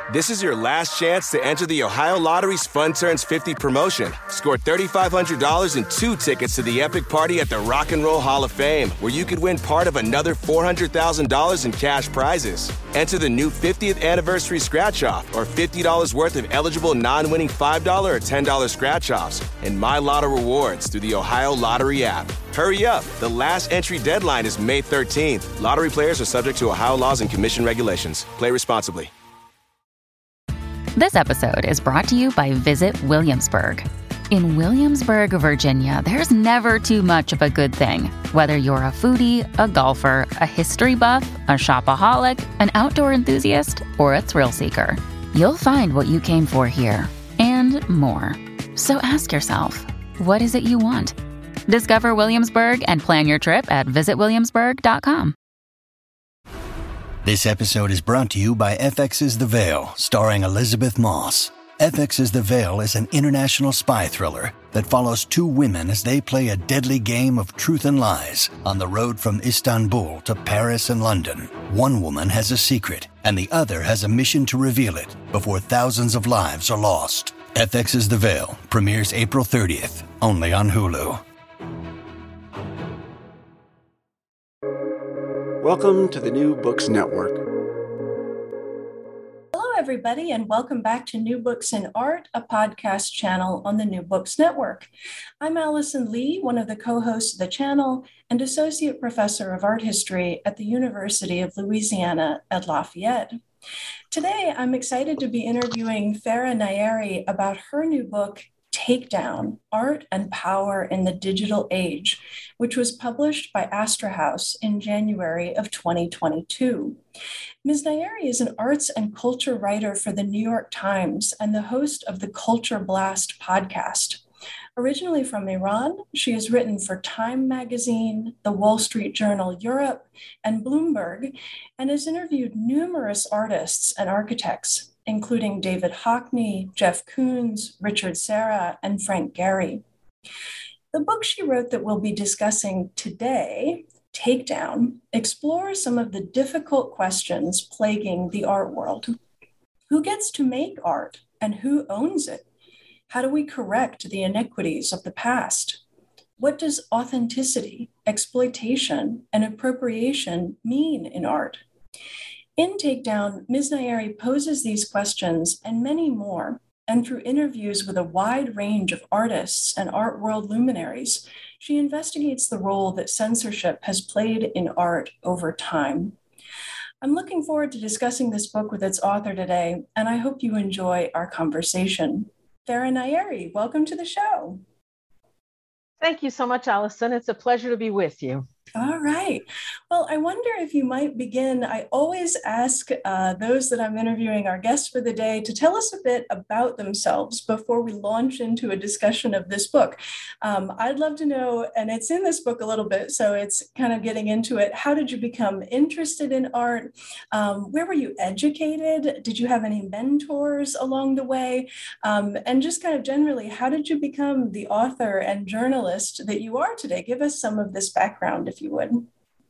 This is your last chance to enter the Ohio Lottery's Fun Turns 50 promotion. Score $3,500 and 2 tickets to the epic party at the Rock and Roll Hall of Fame, where you could win part of another $400,000 in cash prizes. Enter the new 50th anniversary scratch-off or $50 worth of eligible non-winning $5 or $10 scratch-offs and My Lotto rewards through the Ohio Lottery app. Hurry up. The last entry deadline is May 13th. Lottery players are subject to Ohio laws and commission regulations. Play responsibly. This episode is brought to you by Visit Williamsburg. In Williamsburg, Virginia, there's never too much of a good thing. Whether you're a foodie, a golfer, a history buff, a shopaholic, an outdoor enthusiast, or a thrill seeker, you'll find what you came for here and more. So ask yourself, what is it you want? Discover Williamsburg and plan your trip at visitwilliamsburg.com. This episode is brought to you by FX's The Veil, starring Elizabeth Moss. FX's The Veil is an international spy thriller that follows 2 women as they play a deadly game of truth and lies on the road from Istanbul to Paris and London. One woman has a secret, and the other has a mission to reveal it before thousands of lives are lost. FX's The Veil premieres April 30th, only on Hulu. Welcome to the New Books Network. Hello, everybody, and welcome back to New Books in Art, a podcast channel on the New Books Network. I'm Allison Lee, one of the co-hosts of the channel and Associate Professor of Art History at the University of Louisiana at Lafayette. Today, I'm excited to be interviewing Farah Nayeri about her new book, Takedown: Art and Power in the Digital Age, which was published by Astra House in January of 2022. Ms. Nayeri is an arts and culture writer for the New York Times and the host of the Culture Blast podcast. Originally from Iran, she has written for Time Magazine, The Wall Street Journal Europe, and Bloomberg, and has interviewed numerous artists and architects, including David Hockney, Jeff Koons, Richard Serra, and Frank Gehry. The book she wrote that we'll be discussing today, Takedown, explores some of the difficult questions plaguing the art world. Who gets to make art and who owns it? How do we correct the inequities of the past? What does authenticity, exploitation, and appropriation mean in art? In Takedown, Ms. Nayeri poses these questions and many more, and through interviews with a wide range of artists and art world luminaries, she investigates the role that censorship has played in art over time. I'm looking forward to discussing this book with its author today, and I hope you enjoy our conversation. Farah Nayeri, welcome to the show. Thank you so much, Allison. It's a pleasure to be with you. All right. Well, I wonder if you might begin. I always ask those that I'm interviewing, our guests for the day, to tell us a bit about themselves before we launch into a discussion of this book. I'd love to know, and it's in this book a little bit, so it's kind of getting into it. How did you become interested in art? Where were you educated? Did you have any mentors along the way? And just kind of generally, how did you become the author and journalist that you are today? Give us some of this background, if you would.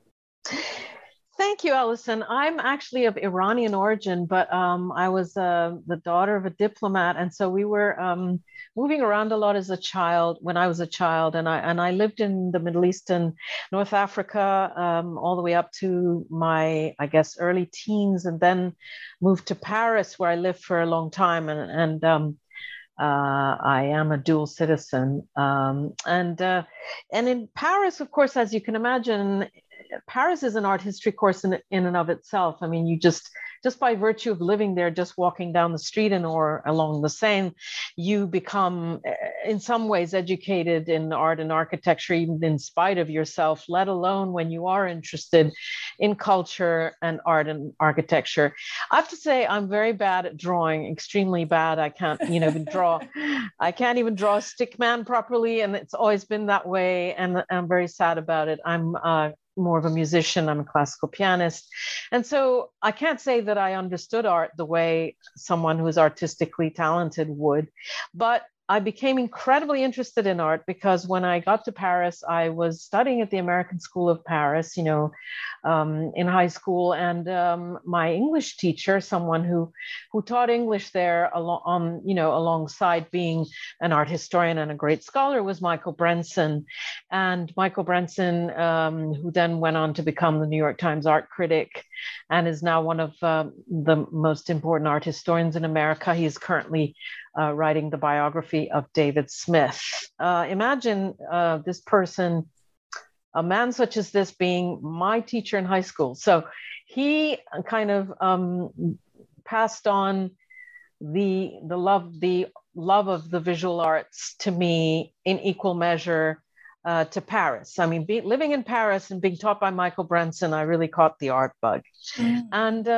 Thank you, Allison. I'm actually of Iranian origin, but I was the daughter of a diplomat, and so we were moving around a lot as a child. When I was a child, and I lived in the Middle East and North Africa all the way up to my, I guess, early teens, and then moved to Paris, where I lived for a long time, and I am a dual citizen. And in Paris, of course, as you can imagine, Paris is an art history course in and of itself. I mean, you just by virtue of living there, just walking down the street or along the Seine, you become in some ways educated in art and architecture, even in spite of yourself, let alone when you are interested in culture and art and architecture. I have to say, I'm very bad at drawing, extremely bad. I can't even draw. I can't even draw a stick man properly. And it's always been that way. And I'm very sad about it. I'm more of a musician. I'm a classical pianist. And so I can't say that I understood art the way someone who's artistically talented would, but I became incredibly interested in art because when I got to Paris, I was studying at the American School of Paris, in high school. And my English teacher, someone who taught English there alongside being an art historian and a great scholar, was Michael Brenson. And Michael Brenson, who then went on to become the New York Times art critic and is now one of the most important art historians in America. He is currently writing the biography of David Smith. Imagine this person, a man such as this, being my teacher in high school. So he kind of passed on the love of the visual arts to me in equal measure to Paris. I mean, living in Paris and being taught by Michael Brenson, I really caught the art bug. Mm.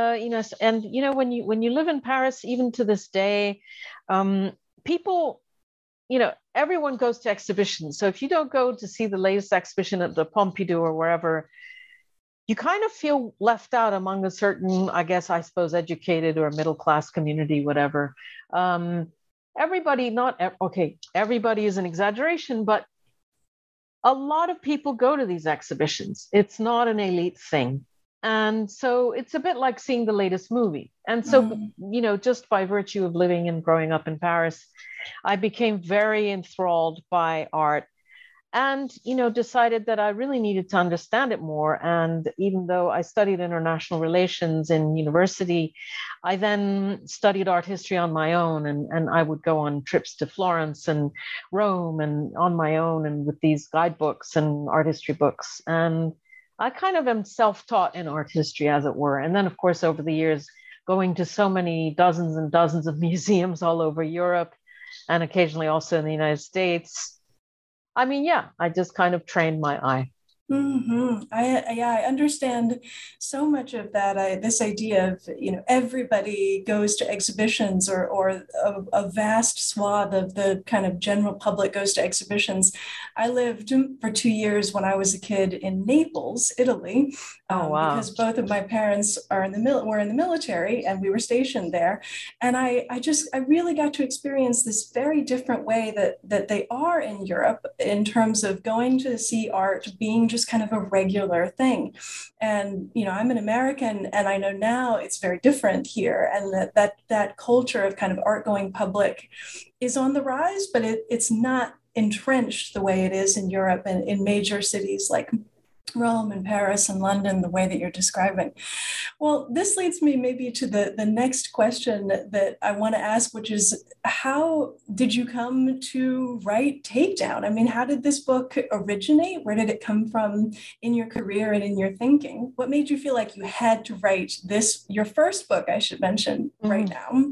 And when you live in Paris, even to this day, people, everyone goes to exhibitions. So if you don't go to see the latest exhibition at the Pompidou or wherever, you kind of feel left out among a certain, I suppose, educated or middle-class community, whatever. Everybody is an exaggeration, but a lot of people go to these exhibitions. It's not an elite thing. And so it's a bit like seeing the latest movie. And so, just by virtue of living and growing up in Paris, I became very enthralled by art and, decided that I really needed to understand it more. And even though I studied international relations in university, I then studied art history on my own. And I would go on trips to Florence and Rome and on my own and with these guidebooks and art history books. And I kind of am self-taught in art history, as it were. And then, of course, over the years, going to so many dozens and dozens of museums all over Europe and occasionally also in the United States. I just kind of trained my eye. Mm-hmm. I understand so much of that. This idea of, everybody goes to exhibitions or a vast swath of the kind of general public goes to exhibitions. I lived for 2 years when I was a kid in Naples, Italy, wow. Because both of my parents were in the military and we were stationed there. And I really got to experience this very different way that they are in Europe in terms of going to see art, being just kind of a regular thing. And, I'm an American and I know now it's very different here. And that culture of kind of art going public is on the rise, but it's not entrenched the way it is in Europe and in major cities like Rome and Paris and London, the way that you're describing. Well, this leads me maybe to the next question that I want to ask, which is, how did you come to write Takedown? I mean, how did this book originate? Where did it come from in your career and in your thinking? What made you feel like you had to write this, your first book, I should mention, right now?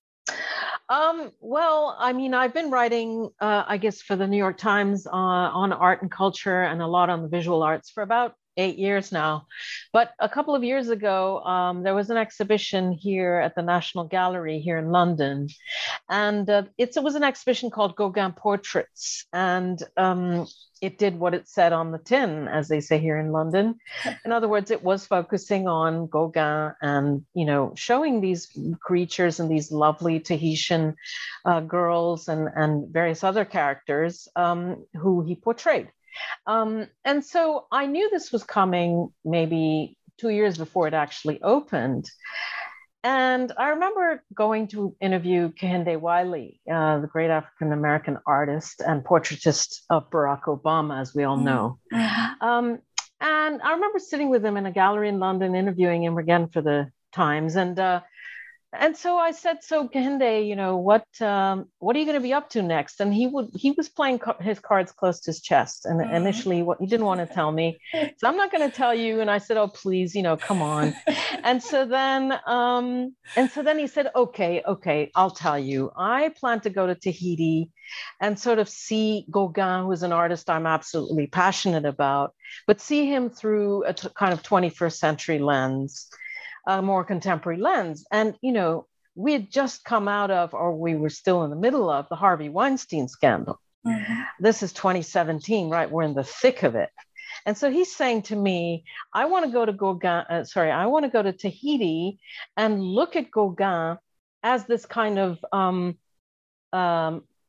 I've been writing, for the New York Times on art and culture and a lot on the visual arts for about 8 years now. But a couple of years ago, there was an exhibition here at the National Gallery here in London. And it was an exhibition called Gauguin Portraits. And it did what it said on the tin, as they say here in London. In other words, it was focusing on Gauguin and, showing these creatures and these lovely Tahitian girls and various other characters who he portrayed. And so I knew this was coming maybe 2 years before it actually opened. And I remember going to interview Kehinde Wiley, the great African-American artist and portraitist of Barack Obama, as we all know. Mm-hmm. And I remember sitting with him in a gallery in London, interviewing him again for the Times. And so I said, so Kehinde, what are you going to be up to next? And he was playing his cards close to his chest. And initially he didn't want to tell me. So I'm not going to tell you. And I said, oh, please, come on. And so then he said, okay, I'll tell you. I plan to go to Tahiti and sort of see Gauguin, who is an artist I'm absolutely passionate about, but see him through a kind of 21st century lens. A more contemporary lens. And, we had just come out of, or we were still in the middle of, the Harvey Weinstein scandal. Mm-hmm. This is 2017, right? We're in the thick of it. And so he's saying to me, I want to go to Tahiti and look at Gauguin as this kind of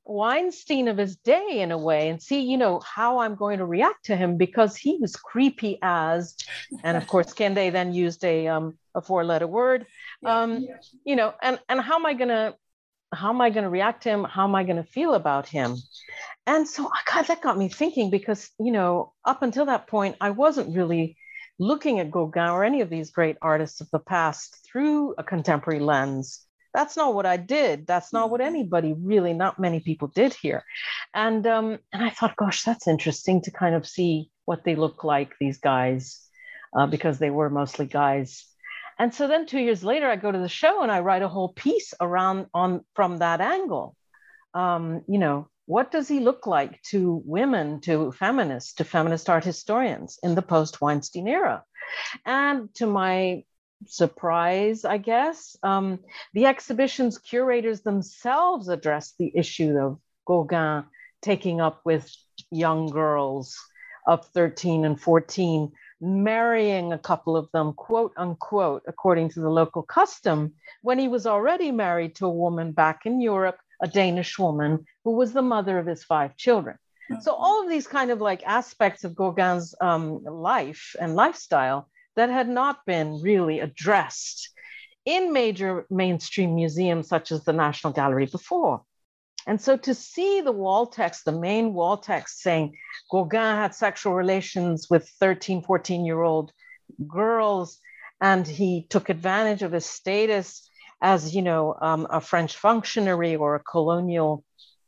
Weinstein of his day in a way and see, how I'm going to react to him, because he was creepy as, and of course, Kende then used a 4-letter word, and how am I going to react to him? How am I going to feel about him? And so, God, that got me thinking, because, up until that point, I wasn't really looking at Gauguin or any of these great artists of the past through a contemporary lens. That's not what I did. That's not what anybody really, not many people did here. And I thought, gosh, that's interesting to kind of see what they look like, these guys, because they were mostly guys. And so then 2 years later, I go to the show and I write a whole piece from that angle. What does he look like to women, to feminists, to feminist art historians in the post-Weinstein era? And to my surprise, I guess, the exhibition's curators themselves addressed the issue of Gauguin taking up with young girls of 13 and 14, marrying a couple of them, quote unquote, according to the local custom, when he was already married to a woman back in Europe, a Danish woman who was the mother of his 5 children. So all of these kind of like aspects of Gauguin's life and lifestyle that had not been really addressed in major mainstream museums such as the National Gallery before. And so to see the wall text, the main wall text saying Gauguin had sexual relations with 13, 14-year-old girls, and he took advantage of his status as, a French functionary or a colonial,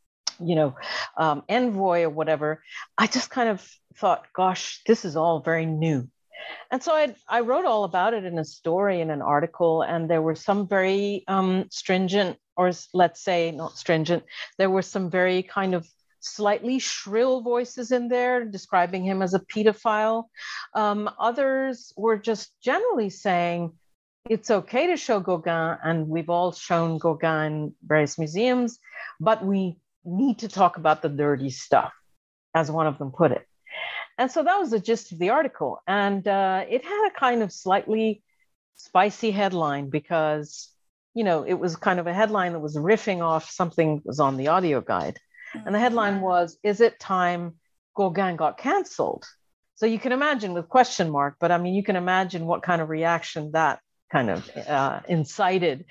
envoy or whatever, I just kind of thought, gosh, this is all very new. And so I wrote all about it in a story, in an article, and there were some very stringent, or let's say not stringent, there were some very kind of slightly shrill voices in there describing him as a pedophile. Others were just generally saying, it's okay to show Gauguin, and we've all shown Gauguin in various museums, but we need to talk about the dirty stuff, as one of them put it. And so that was the gist of the article. And it had a kind of slightly spicy headline because, it was kind of a headline that was riffing off something that was on the audio guide. And the headline was, "Is it time Gauguin got canceled?" So you can imagine with question mark, but I mean, you can imagine what kind of reaction that kind of incited.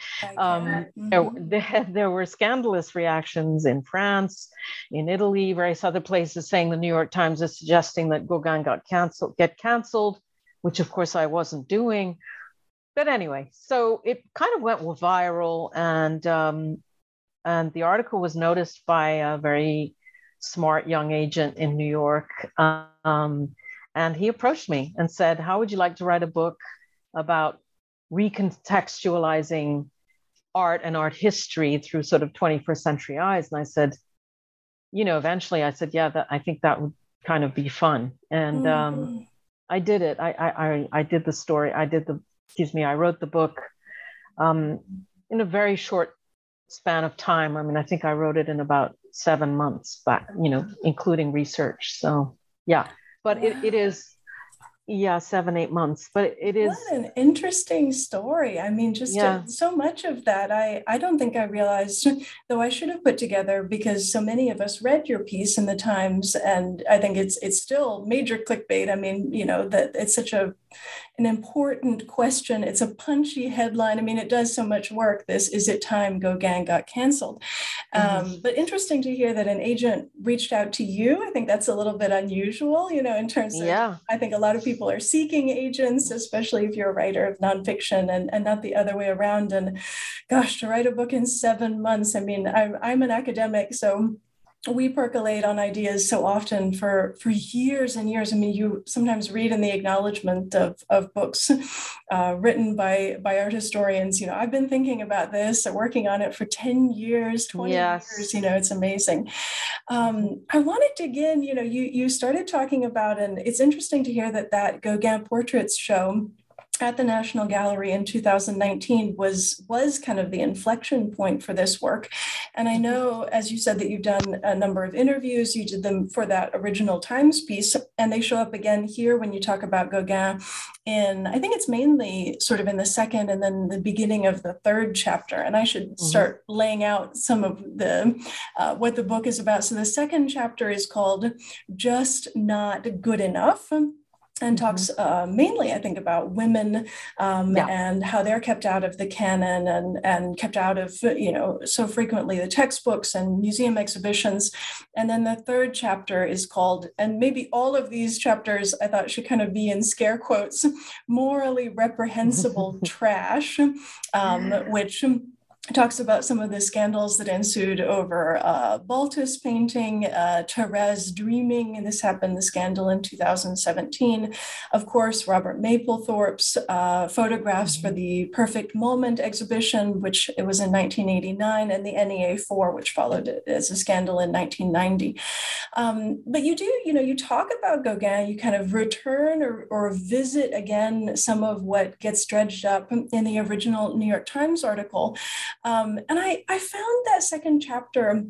There were scandalous reactions in France, in Italy, various other places saying the New York Times is suggesting that Gauguin get canceled, which of course I wasn't doing. But anyway, so it kind of went viral, and the article was noticed by a very smart young agent in New York. And he approached me and said, "How would you like to write a book about recontextualizing art and art history through sort of 21st century eyes?" And I said, eventually I said, yeah, I think that would kind of be fun. And I did it. I did the story. I wrote the book in a very short span of time. I mean, I think I wrote it in about 7 months back, including research. So yeah, but it is, 7-8 months, but it is. What an interesting story. I mean, just so much of that, I don't think I realized, though I should have put together, because so many of us read your piece in the Times, and I think it's still major clickbait. I mean, that it's such an important question. It's a punchy headline. I mean, it does so much work. This, "Is it time Gauguin got canceled?" But interesting to hear that an agent reached out to you. I think that's a little bit unusual, in terms of, I think a lot of people are seeking agents, especially if you're a writer of nonfiction, and not the other way around. And gosh, to write a book in 7 months, I mean, I'm an academic, so we percolate on ideas so often for years and years. I mean, you sometimes read in the acknowledgement of books written by art historians, I've been thinking about this or working on it for 10 years, 20 years, it's amazing. I want to dig in, you started talking about, and it's interesting to hear that Gauguin Portraits show at the National Gallery in 2019 was kind of the inflection point for this work. And I know, as you said, that you've done a number of interviews. You did them for that original Times piece, and they show up again here when you talk about Gauguin in, I think it's mainly sort of in the second and then the beginning of the third chapter. And I should start laying out some of the what the book is about. So the second chapter is called Just Not Good Enough, and talks mainly, I think, about women and how they're kept out of the canon and kept out of, so frequently the textbooks and museum exhibitions. And then the third chapter is called, and maybe all of these chapters I thought should kind of be in scare quotes, morally reprehensible trash, which talks about some of the scandals that ensued over Baltus painting, Therese dreaming, and the scandal in 2017. Of course, Robert Mapplethorpe's photographs for the Perfect Moment exhibition, which it was in 1989, and the NEA4, which followed it as a scandal in 1990. But you do, you talk about Gauguin, you kind of return or visit again some of what gets dredged up in the original New York Times article. And I found that second chapter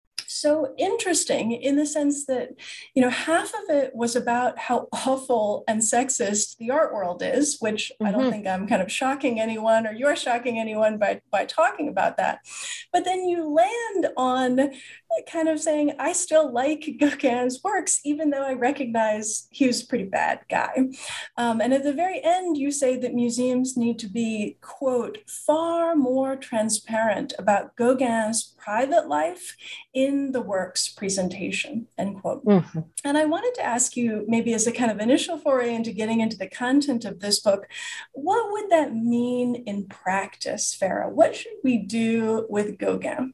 so interesting in the sense that, half of it was about how awful and sexist the art world is, which I don't think I'm kind of shocking anyone or you're shocking anyone by talking about that. But then you land on kind of saying, I still like Gauguin's works, even though I recognize he was a pretty bad guy. And at the very end, you say that museums need to be, quote, far more transparent about Gauguin's private life in the work's presentation, end quote. And I wanted to ask you, maybe as a kind of initial foray into getting into the content of this book, what would that mean in practice, Farah? What should we do with Gauguin?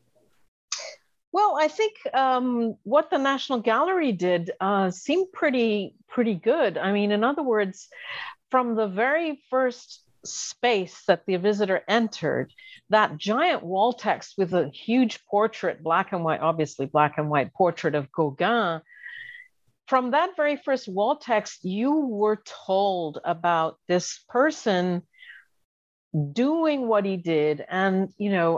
Well, I think what the National Gallery did seemed pretty good. I mean, in other words, from the very first space that the visitor entered, that giant wall text with a huge portrait, black and white portrait of Gauguin, from that very first wall text, you were told about this person doing what he did and,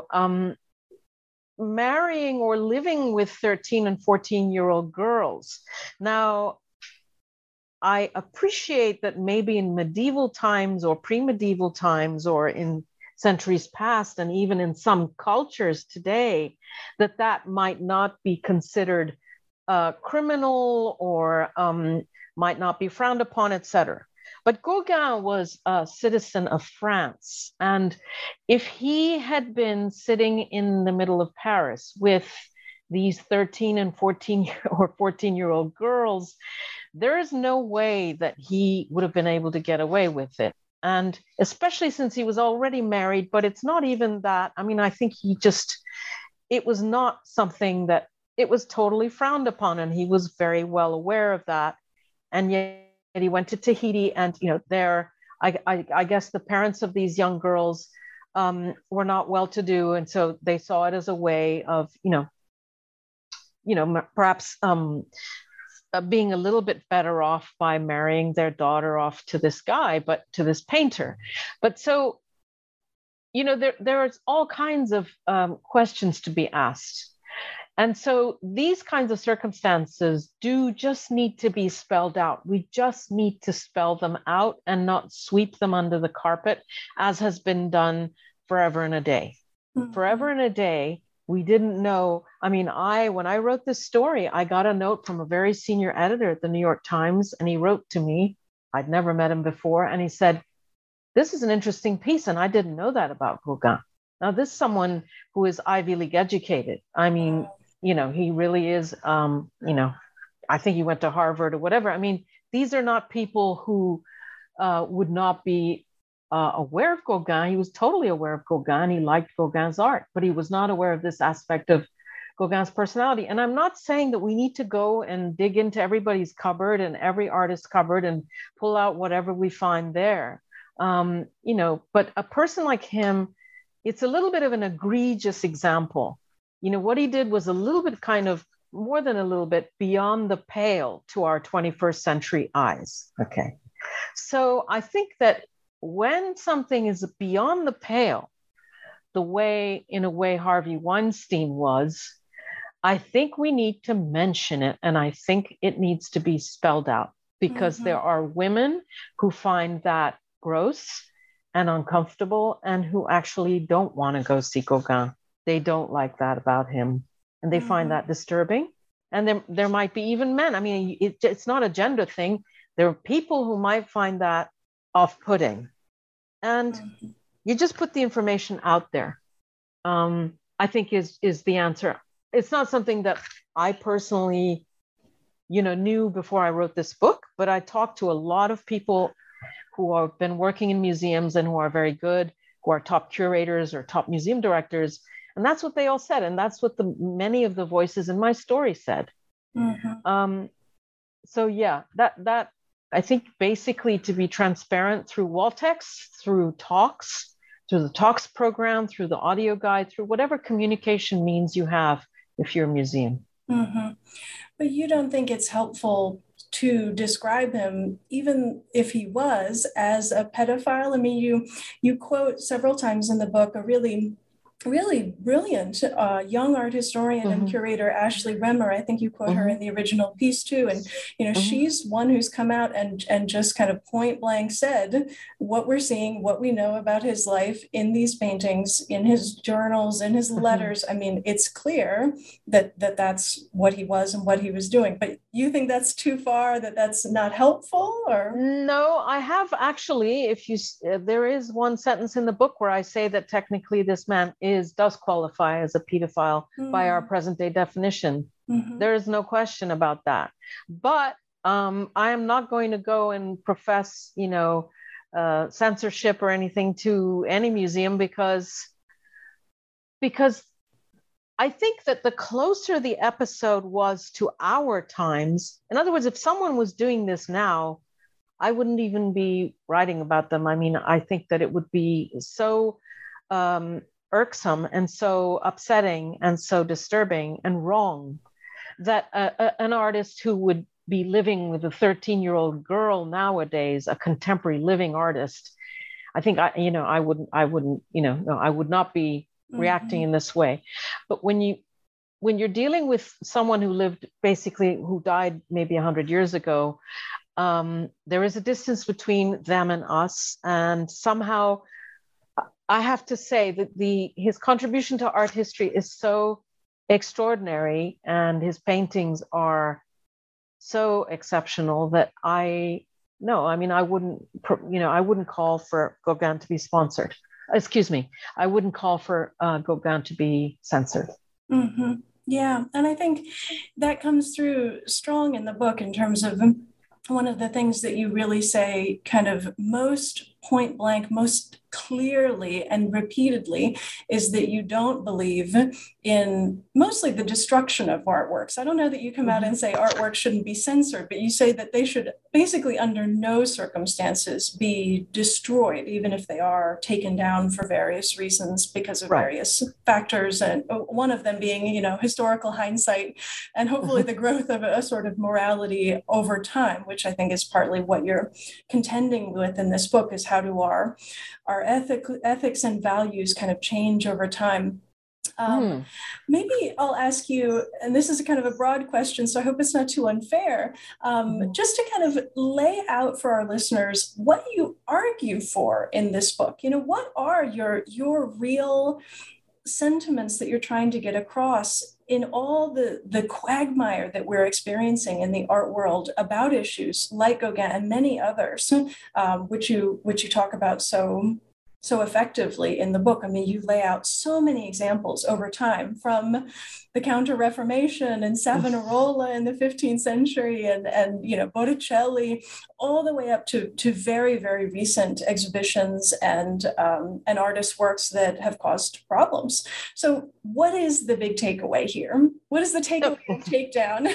marrying or living with 13 and 14-year-old girls. Now, I appreciate that maybe in medieval times or pre-medieval times or in centuries past, and even in some cultures today, that might not be considered criminal or might not be frowned upon, etc. But Gauguin was a citizen of France. And if he had been sitting in the middle of Paris with these 13 and 14 or 14-year-old girls, there is no way that he would have been able to get away with it. And especially since he was already married, but it's not even that. I mean, I think it was not something that it was totally frowned upon. And he was very well aware of that. And yet he went to Tahiti and, there, I guess the parents of these young girls were not well-to-do. And so they saw it as a way of, perhaps being a little bit better off by marrying their daughter off to this guy, but to this painter. But so, there's all kinds of questions to be asked. And so these kinds of circumstances do just need to be spelled out. We just need to spell them out and not sweep them under the carpet, as has been done forever and a day. Forever and a day, we didn't know. I mean, when I wrote this story, I got a note from a very senior editor at the New York Times, and he wrote to me. I'd never met him before. And he said, this is an interesting piece, and I didn't know that about Gauguin. Now, this is someone who is Ivy League educated. I mean, he really is, I think he went to Harvard or whatever. I mean, these are not people who would not be aware of Gauguin. He was totally aware of Gauguin. He liked Gauguin's art, but he was not aware of this aspect of Gauguin's personality. And I'm not saying that we need to go and dig into everybody's cupboard and every artist's cupboard and pull out whatever we find there. But a person like him, it's a little bit of an egregious example. What he did was a little bit, kind of more than a little bit, beyond the pale to our 21st century eyes. Okay. So I think that when something is beyond the pale, in a way Harvey Weinstein was, I think we need to mention it, and I think it needs to be spelled out, because there are women who find that gross and uncomfortable and who actually don't want to go see Gauguin. They don't like that about him, and they find that disturbing. And there might be even men. I mean, it's not a gender thing. There are people who might find that off-putting. And you just put the information out there, I think is the answer. It's not something that I personally, knew before I wrote this book, but I talked to a lot of people who have been working in museums and who are very good, who are top curators or top museum directors. And that's what they all said. And that's what many of the voices in my story said. So yeah, that I think basically to be transparent through wall text, through talks, through the talks program, through the audio guide, through whatever communication means you have if you're a museum. But you don't think it's helpful to describe him, even if he was, as a pedophile? I mean, you quote several times in the book a really brilliant young art historian and curator, Ashley Remmer. I think you quote her in the original piece too. And, she's one who's come out and just kind of point blank said what we're seeing, what we know about his life in these paintings, in his journals, in his letters. I mean, it's clear that that's what he was and what he was doing. But you think that's too far, that's not helpful? Or no, I have actually, there is one sentence in the book where I say that technically this man does qualify as a pedophile by our present day definition. There is no question about that. But I am not going to go and profess, censorship or anything to any museum, because I think that the closer the episode was to our times, in other words, if someone was doing this now, I wouldn't even be writing about them. I mean, I think that it would be so irksome and so upsetting and so disturbing and wrong that an artist who would be living with a 13-year-old girl nowadays, a contemporary living artist, I think I would not be reacting in this way. But when you're dealing with someone who died maybe 100 years ago, there is a distance between them and us, and somehow I have to say that his contribution to art history is so extraordinary, and his paintings are so exceptional that I wouldn't call for Gauguin to be sponsored. Excuse me, I wouldn't call for Gauguin to be censored. Yeah, and I think that comes through strong in the book in terms of one of the things that you really say kind of most point blank, most clearly and repeatedly, is that you don't believe in mostly the destruction of artworks. I don't know that you come out and say artwork shouldn't be censored, but you say that they should basically under no circumstances be destroyed, even if they are taken down for various reasons because of various factors, and one of them being, historical hindsight and hopefully the growth of a sort of morality over time, which I think is partly what you're contending with in this book, is how do our ethics and values kind of change over time. Maybe I'll ask you, and this is a kind of a broad question, so I hope it's not too unfair, just to kind of lay out for our listeners what you argue for in this book. What are your real sentiments that you're trying to get across in all the quagmire that we're experiencing in the art world about issues like Gauguin and many others, which you talk about so effectively in the book. I mean, you lay out so many examples over time, from the Counter-Reformation and Savonarola in the 15th century and Botticelli, all the way up to very, very recent exhibitions and artists' works that have caused problems. So what is the big takeaway here? What is the takeaway and takedown?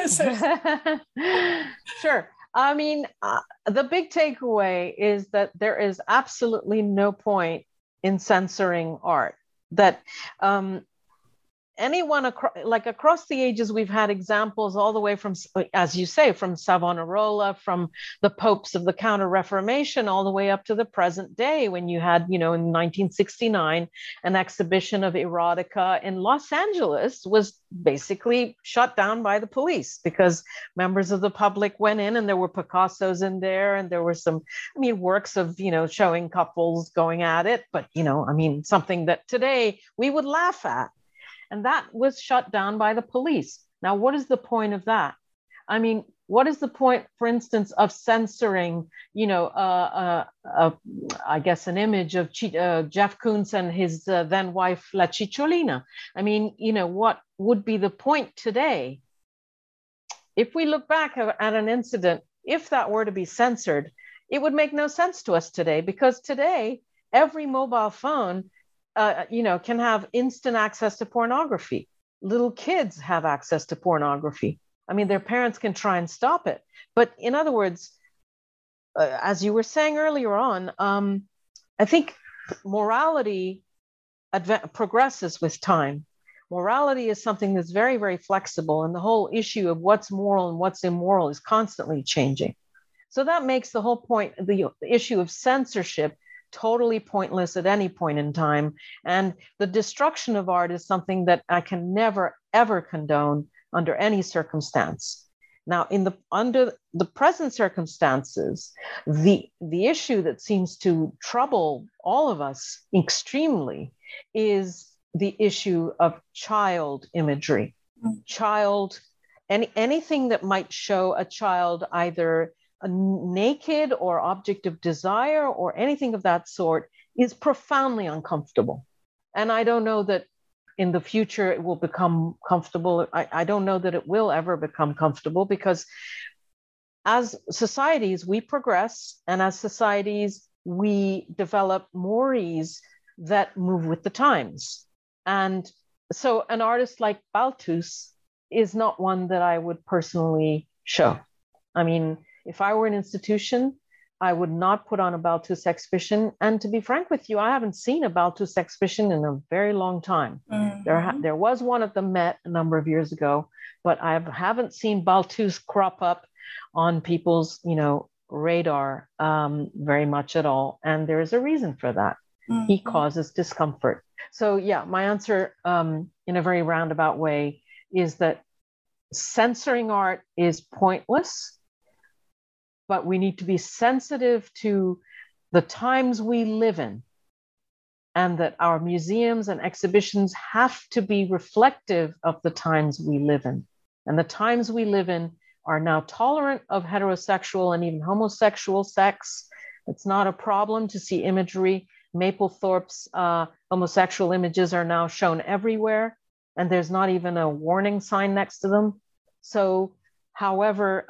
Sure. I mean, the big takeaway is that there is absolutely no point in censoring art. That anyone across the ages, we've had examples all the way from, as you say, from Savonarola, from the popes of the Counter-Reformation, all the way up to the present day, when you had, in 1969, an exhibition of erotica in Los Angeles was basically shut down by the police because members of the public went in, and there were Picassos in there, and there were some, works of, showing couples going at it, but, something that today we would laugh at. And that was shut down by the police. Now, what is the point of that? What is the point, for instance, of censoring, I guess, an image of Jeff Koons and his then wife, La Cicciolina? What would be the point today? If we look back at an incident, if that were to be censored, it would make no sense to us today, because today, every mobile phone can have instant access to pornography. Little kids have access to pornography. Their parents can try and stop it. But in other words, as you were saying earlier on, I think morality progresses with time. Morality is something that's very, very flexible. And the whole issue of what's moral and what's immoral is constantly changing. So that makes the whole point, the issue of censorship, totally pointless at any point in time. And the destruction of art is something that I can never, ever condone under any circumstance. Now, under the present circumstances, the issue that seems to trouble all of us extremely is the issue of child imagery. Anything that might show a child either naked or object of desire or anything of that sort is profoundly uncomfortable. And I don't know that in the future it will become comfortable. I don't know that it will ever become comfortable, because as societies, we progress, and as societies, we develop mores that move with the times. And so an artist like Balthus is not one that I would personally show. If I were an institution, I would not put on a Balthus exhibition. And to be frank with you, I haven't seen a Balthus exhibition in a very long time. Mm-hmm. There was one at the Met a number of years ago, but I haven't seen Balthus crop up on people's, radar very much at all. And there is a reason for that. Mm-hmm. He causes discomfort. So yeah, my answer in a very roundabout way is that censoring art is pointless. But we need to be sensitive to the times we live in, and that our museums and exhibitions have to be reflective of the times we live in. And the times we live in are now tolerant of heterosexual and even homosexual sex. It's not a problem to see imagery. Mapplethorpe's homosexual images are now shown everywhere, and there's not even a warning sign next to them. So, however,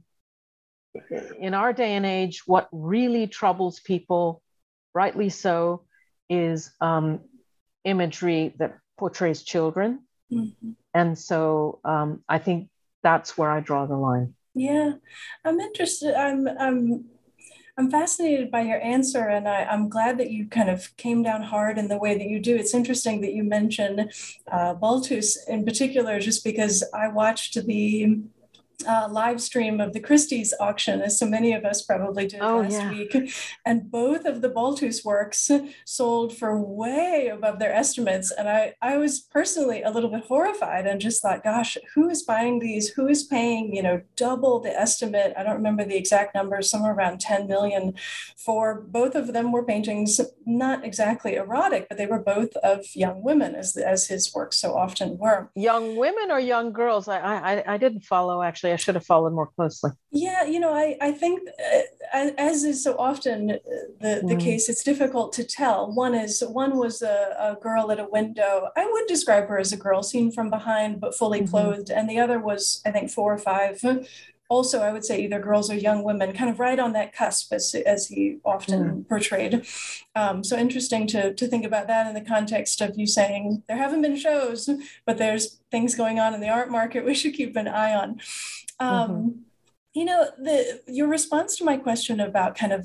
in our day and age, what really troubles people, rightly so, is imagery that portrays children. Mm-hmm. And so I think that's where I draw the line. Yeah, I'm interested. I'm fascinated by your answer, and I'm glad that you kind of came down hard in the way that you do. It's interesting that you mentioned Balthus in particular, just because I watched the live stream of the Christie's auction, as so many of us probably did last week. And both of the Balthus works sold for way above their estimates. And I was personally a little bit horrified and just thought, gosh, who is buying these? Who is paying, double the estimate? I don't remember the exact number, somewhere around 10 million for both of them were paintings, not exactly erotic, but they were both of young women, as his works so often were. Young women or young girls? I didn't follow, actually. I should have followed more closely. Yeah, I think as is so often the case, it's difficult to tell. One was a girl at a window. I would describe her as a girl seen from behind, but fully clothed. And the other was, I think, 4 or 5. Also, I would say either girls or young women, kind of right on that cusp as he often portrayed. So interesting to think about that in the context of you saying there haven't been shows, but there's things going on in the art market we should keep an eye on. Your response to my question about kind of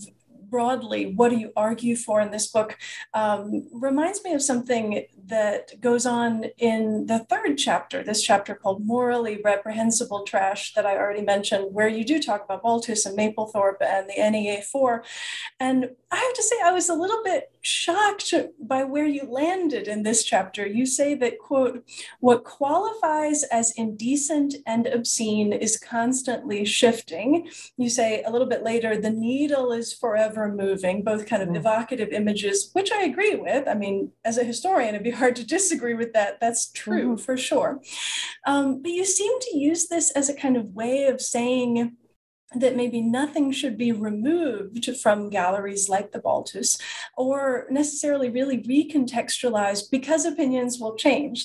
broadly, what do you argue for in this book, reminds me of something that goes on in the third chapter, this chapter called Morally Reprehensible Trash that I already mentioned, where you do talk about Baltus and Mapplethorpe and the NEA4. And I have to say, I was a little bit shocked by where you landed in this chapter. You say that, quote, what qualifies as indecent and obscene is constantly shifting. You say a little bit later, the needle is forever moving, both kind of evocative images, which I agree with. I mean, as a historian, it'd be hard to disagree with that. That's true for sure. But you seem to use this as a kind of way of saying that maybe nothing should be removed from galleries like the Baltus or necessarily really recontextualized because opinions will change.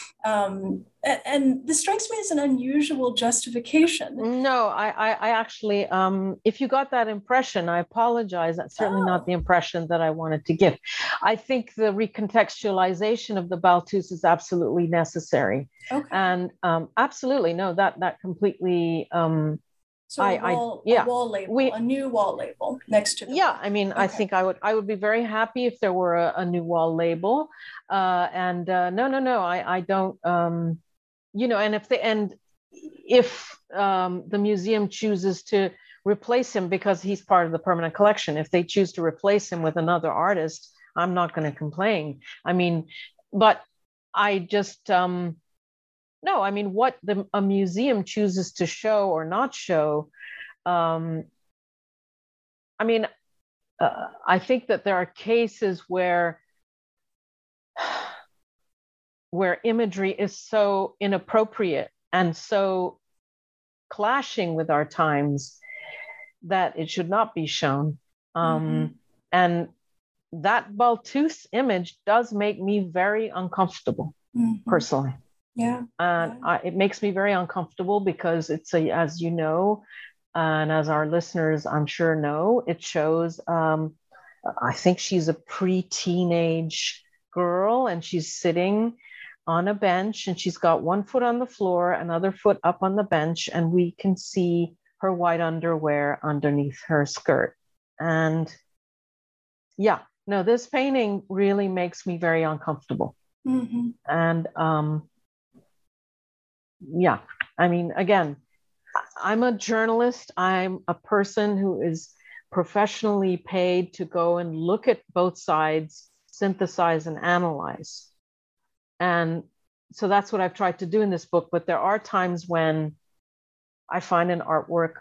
And this strikes me as an unusual justification. No, I actually, if you got that impression, I apologize. That's certainly not the impression that I wanted to give. I think the recontextualization of the Baltus is absolutely necessary. Okay. And absolutely, no, that completely... So a wall label, a new wall label next to the book. I mean, okay. I think I would be very happy if there were a new wall label. No, I don't, and if the museum chooses to replace him because he's part of the permanent collection, if they choose to replace him with another artist, I'm not going to complain. I mean, but I just... No, I mean, what a museum chooses to show or not show, I think that there are cases where imagery is so inappropriate and so clashing with our times that it should not be shown. And that Baltus image does make me very uncomfortable, personally. Yeah. It makes me very uncomfortable because it's as you know, and as our listeners I'm sure know, it shows, I think she's a pre-teenage girl and she's sitting on a bench and she's got one foot on the floor, another foot up on the bench, and we can see her white underwear underneath her skirt. And this painting really makes me very uncomfortable. And I mean, again, I'm a journalist. I'm a person who is professionally paid to go and look at both sides, synthesize and analyze. And so that's what I've tried to do in this book. But there are times when I find an artwork,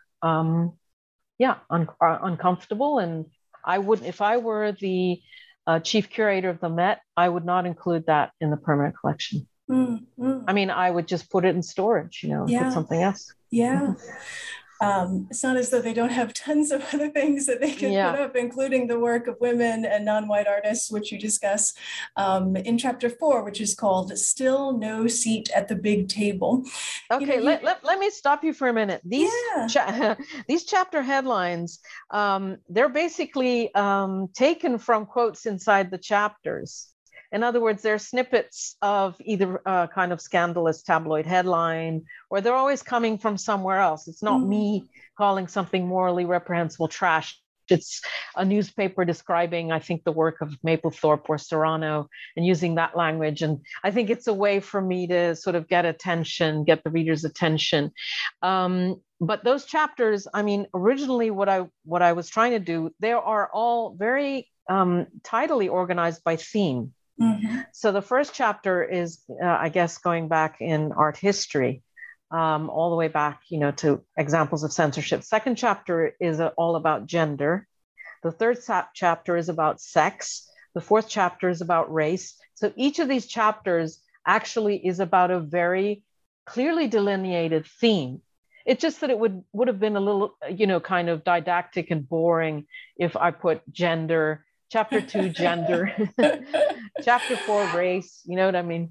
uncomfortable. And I wouldn't, if I were the chief curator of the Met, I would not include that in the permanent collection. I mean, I would just put it in storage, put something else. Yeah. It's not as though they don't have tons of other things that they can put up, including the work of women and non-white artists, which you discuss in chapter 4, which is called Still No Seat at the Big Table. Okay, let me stop you for a minute. These chapter headlines, they're basically taken from quotes inside the chapters. In other words, they're snippets of either kind of scandalous tabloid headline, or they're always coming from somewhere else. It's not me calling something morally reprehensible trash. It's a newspaper describing, I think, the work of Mapplethorpe or Serrano and using that language. And I think it's a way for me to sort of get the reader's attention. But those chapters, I mean, originally what I was trying to do, they are all very tidily organized by theme. So the first chapter is, I guess, going back in art history, all the way back, to examples of censorship. Second chapter is all about gender. The third chapter is about sex. The fourth chapter is about race. So each of these chapters actually is about a very clearly delineated theme. It's just that it would have been a little, kind of didactic and boring if I put gender, chapter 2, gender, chapter 4, race, you know what I mean?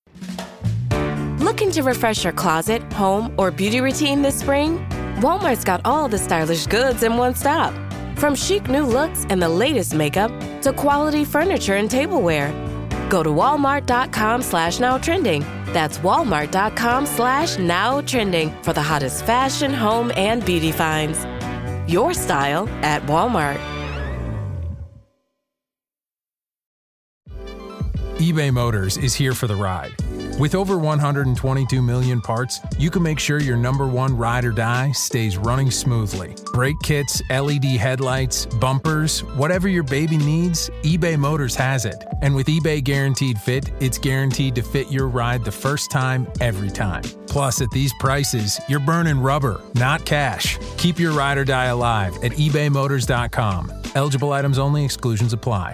Looking to refresh your closet, home, or beauty routine this spring? Walmart's got all the stylish goods in one stop. From chic new looks and the latest makeup to quality furniture and tableware. Go to walmart.com/nowtrending. That's walmart.com/nowtrending for the hottest fashion, home, and beauty finds. Your style at Walmart. eBay Motors is here for the ride. With over 122 million parts, you can make sure your number one ride or die stays running smoothly. Brake kits, LED headlights, bumpers, whatever your baby needs, eBay Motors has it. And with eBay Guaranteed Fit, it's guaranteed to fit your ride the first time, every time. Plus, at these prices, you're burning rubber, not cash. Keep your ride or die alive at ebaymotors.com. Eligible items only. Exclusions apply.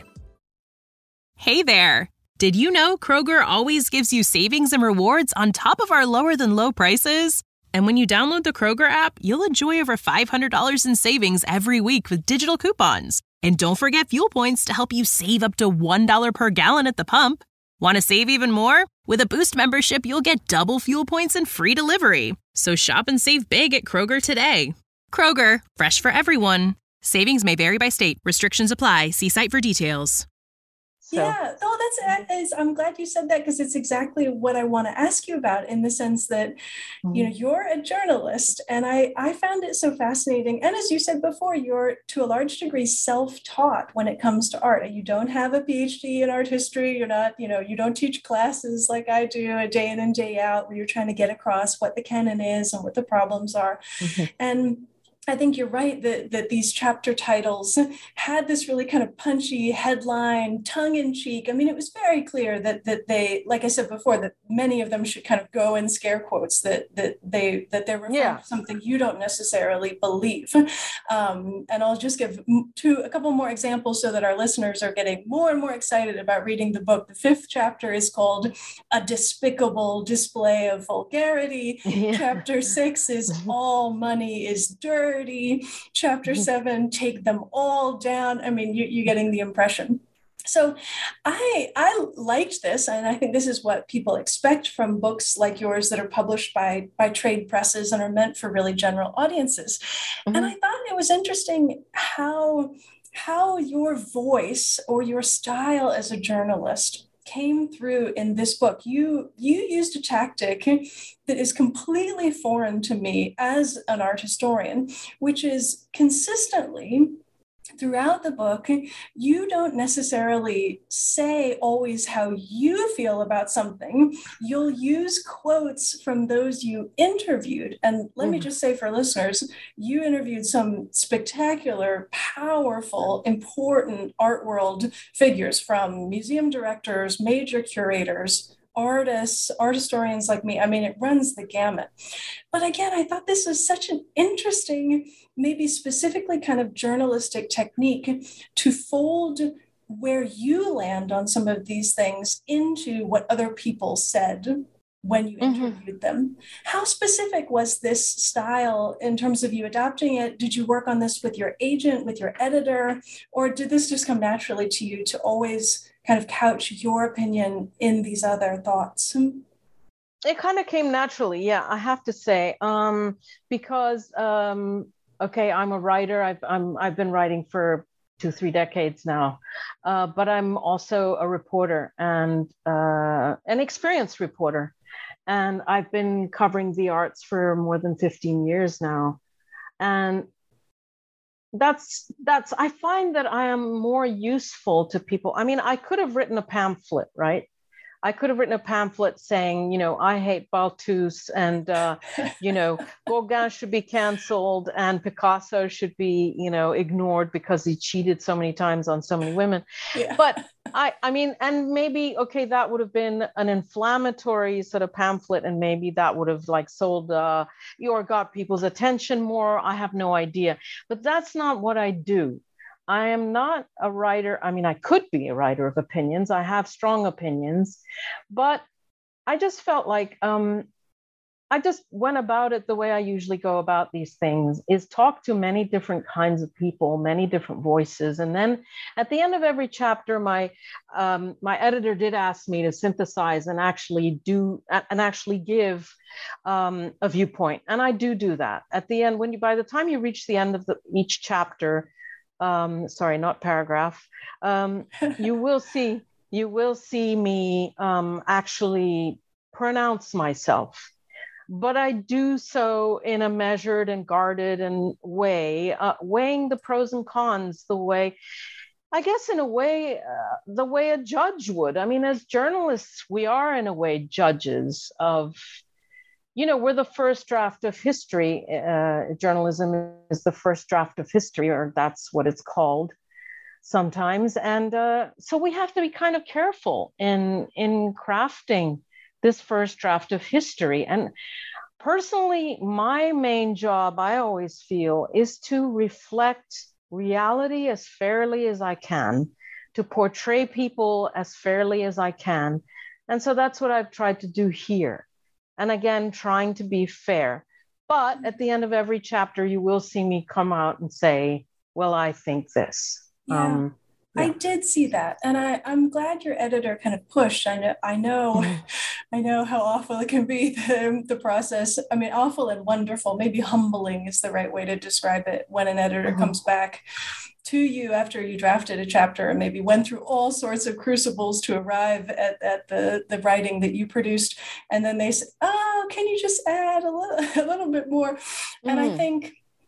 Hey there. Did you know Kroger always gives you savings and rewards on top of our lower than low prices? And when you download the Kroger app, you'll enjoy over $500 in savings every week with digital coupons. And don't forget fuel points to help you save up to $1 per gallon at the pump. Want to save even more? With a Boost membership, you'll get double fuel points and free delivery. So shop and save big at Kroger today. Kroger, fresh for everyone. Savings may vary by state. Restrictions apply. See site for details. So. Yeah, I'm glad you said that, because it's exactly what I want to ask you about, in the sense that, you're a journalist, and I found it so fascinating. And as you said before, you're to a large degree self-taught when it comes to art. You don't have a PhD in art history. You're not, you don't teach classes like I do a day in and day out, where you're trying to get across what the canon is and what the problems are. Mm-hmm. And I think you're right that these chapter titles had this really kind of punchy headline, tongue-in-cheek. I mean, it was very clear that they, like I said before, that many of them should kind of go in scare quotes, that they're referring to something you don't necessarily believe. And I'll just give a couple more examples so that our listeners are getting more and more excited about reading the book. The 5th chapter is called A Despicable Display of Vulgarity. Yeah. Chapter 6 is All Money is Dirt. Chapter 7, Take Them All Down. I mean, you're getting the impression. So I liked this, and I think this is what people expect from books like yours that are published by trade presses and are meant for really general audiences. Mm-hmm. And I thought it was interesting how your voice or your style as a journalist came through in this book. You used a tactic that is completely foreign to me as an art historian, which is consistently throughout the book, you don't necessarily say always how you feel about something. You'll use quotes from those you interviewed. And let me just say for listeners, you interviewed some spectacular, powerful, important art world figures, from museum directors, major curators, artists, art historians like me. I mean, it runs the gamut. But again, I thought this was such an interesting, maybe specifically kind of journalistic technique to fold where you land on some of these things into what other people said when you interviewed them. How specific was this style in terms of you adopting it? Did you work on this with your agent, with your editor, or did this just come naturally to you to always kind of couch your opinion in these other thoughts? It kind of came naturally, yeah, I have to say, because, okay, I'm a writer. I've been writing for 2-3 decades now, but I'm also a reporter, and an experienced reporter. And I've been covering the arts for more than 15 years now. And that's I find that I am more useful to people. I mean, I could have written a pamphlet, right? I could have written a pamphlet saying, I hate Balthus, and, Gauguin should be canceled, and Picasso should be, ignored because he cheated so many times on so many women. Yeah. But I mean, and maybe, okay, that would have been an inflammatory sort of pamphlet, and maybe that would have sold or got people's attention more. I have no idea, but that's not what I do. I am not a writer. I mean, I could be a writer of opinions. I have strong opinions, but I just felt like I just went about it the way I usually go about these things, is talk to many different kinds of people, many different voices. And then at the end of every chapter, my editor did ask me to synthesize and actually give a viewpoint. And I do that. At the end, by the time you reach the end of each chapter, sorry, not paragraph, you will see me actually pronounce myself. But I do so in a measured and guarded way, weighing the pros and cons the way I guess in a way, the way a judge would. I mean, as journalists, we are in a way judges of, we're the first draft of history. Journalism is the first draft of history, or that's what it's called sometimes. And so we have to be kind of careful in crafting this first draft of history. And personally, my main job, I always feel, is to reflect reality as fairly as I can, to portray people as fairly as I can. And so that's what I've tried to do here. And again, trying to be fair. But at the end of every chapter, you will see me come out and say, well, I think this. Yeah. I did see that. And I'm glad your editor kind of pushed. I know how awful it can be, the process. I mean, awful and wonderful, maybe humbling is the right way to describe it, when an editor comes back to you after you drafted a chapter and maybe went through all sorts of crucibles to arrive at the writing that you produced. And then they say, oh, can you just add a little bit more? And I think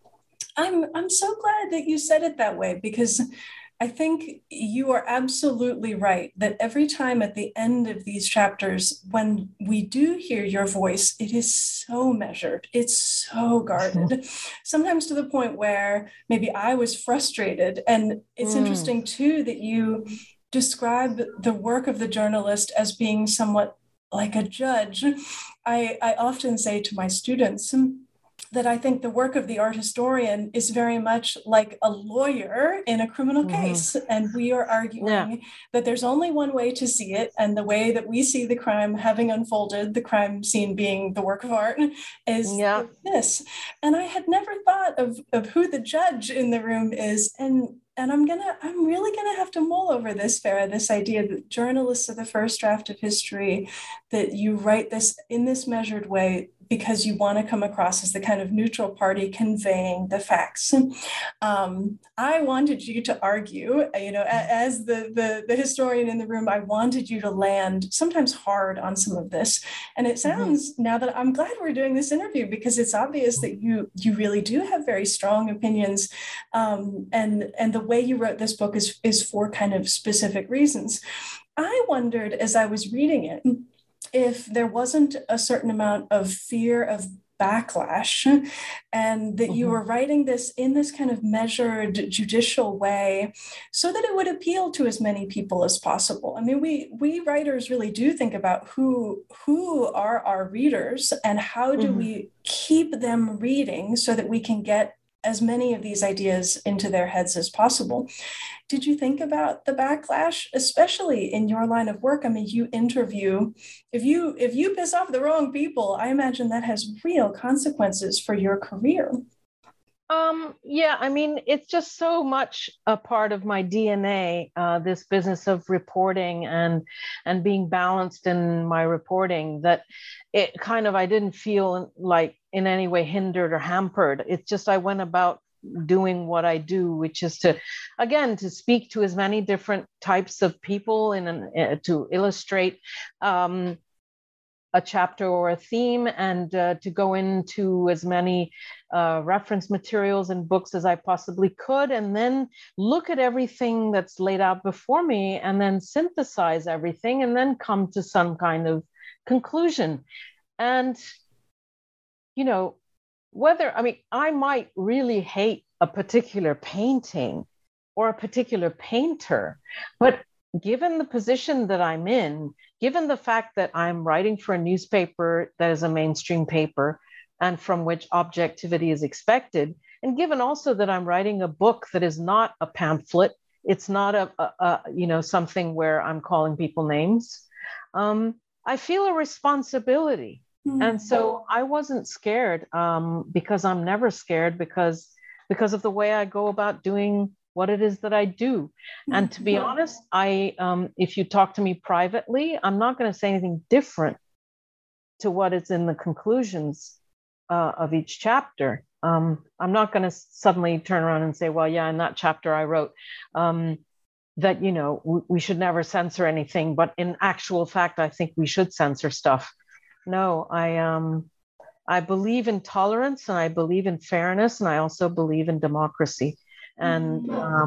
I'm so glad that you said it that way, because I think you are absolutely right that every time at the end of these chapters, when we do hear your voice, it is so measured, it's so guarded, sometimes to the point where maybe I was frustrated. And it's interesting too that you describe the work of the journalist as being somewhat like a judge. I often say to my students that I think the work of the art historian is very much like a lawyer in a criminal case. And we are arguing that there's only one way to see it. And the way that we see the crime having unfolded, the crime scene being the work of art, is this. And I had never thought of who the judge in the room is. And I'm really gonna have to mull over this, Farah, this idea that journalists are the first draft of history, that you write this in this measured way because you want to come across as the kind of neutral party conveying the facts. I wanted you to argue, as the historian in the room, I wanted you to land sometimes hard on some of this. And it sounds now that I'm glad we're doing this interview, because it's obvious that you really do have very strong opinions. And the way you wrote this book is for kind of specific reasons. I wondered, as I was reading it, if there wasn't a certain amount of fear of backlash, and that you were writing this in this kind of measured judicial way so that it would appeal to as many people as possible. I mean, we writers really do think about who are our readers and how do we keep them reading so that we can get as many of these ideas into their heads as possible. Did you think about the backlash, especially in your line of work? I mean, you interview, if you piss off the wrong people, I imagine that has real consequences for your career. I mean, it's just so much a part of my DNA, this business of reporting and being balanced in my reporting, that it kind of, I didn't feel like in any way hindered or hampered. It's just, I went about doing what I do, which is to speak to as many different types of people to illustrate a chapter or a theme, and to go into as many reference materials and books as I possibly could, and then look at everything that's laid out before me, and then synthesize everything, and then come to some kind of conclusion. And, I might really hate a particular painting or a particular painter, but given the position that I'm in, given the fact that I'm writing for a newspaper that is a mainstream paper and from which objectivity is expected, and given also that I'm writing a book that is not a pamphlet, it's not a something where I'm calling people names, I feel a responsibility. And so I wasn't scared, because I'm never scared, because of the way I go about doing what it is that I do. And to be honest, if you talk to me privately, I'm not going to say anything different to what is in the conclusions of each chapter. I'm not going to suddenly turn around and say, well, yeah, in that chapter I wrote that, we should never censor anything. But in actual fact, I think we should censor stuff. No, I believe in tolerance, and I believe in fairness, and I also believe in democracy. And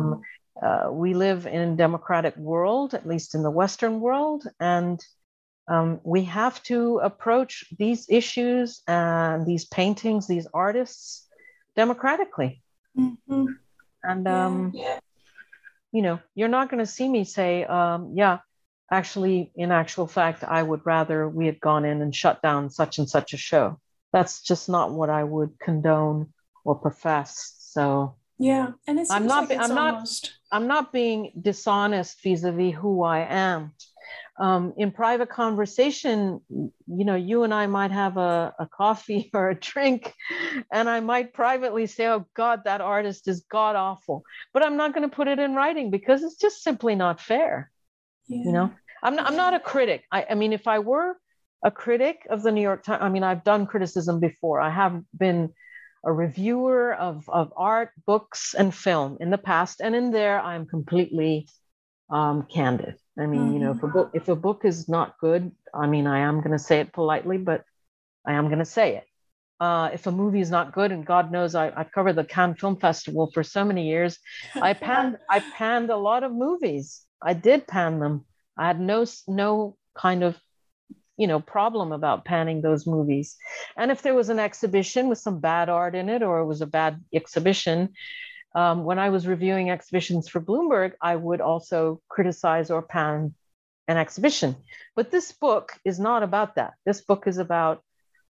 we live in a democratic world, at least in the Western world, and we have to approach these issues and these paintings, these artists, democratically. Mm-hmm. And, you're not going to see me say, actually, in actual fact, I would rather we had gone in and shut down such and such a show. That's just not what I would condone or profess. So yeah, and it seems I'm not being dishonest vis-a-vis who I am. In private conversation, you and I might have a coffee or a drink, and I might privately say, oh God, that artist is god awful. But I'm not going to put it in writing because it's just simply not fair. Yeah. I'm not a critic. I mean, if I were a critic of the New York Times, I mean, I've done criticism before. I have been a reviewer of art, books, and film in the past. And in there, I'm completely candid. I mean, if a book is not good, I mean, I am going to say it politely, but I am going to say it. If a movie is not good, and God knows I've covered the Cannes Film Festival for so many years, I panned a lot of movies. I did pan them. I had no kind of problem about panning those movies. And if there was an exhibition with some bad art in it, or it was a bad exhibition, when I was reviewing exhibitions for Bloomberg, I would also criticize or pan an exhibition. But this book is not about that. This book is about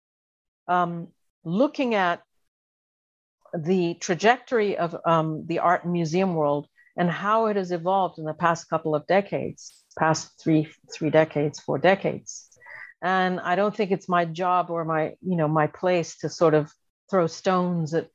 looking at the trajectory of the art and museum world and how it has evolved in the past couple of decades, past three decades, 4 decades. And I don't think it's my job or my place to sort of throw stones at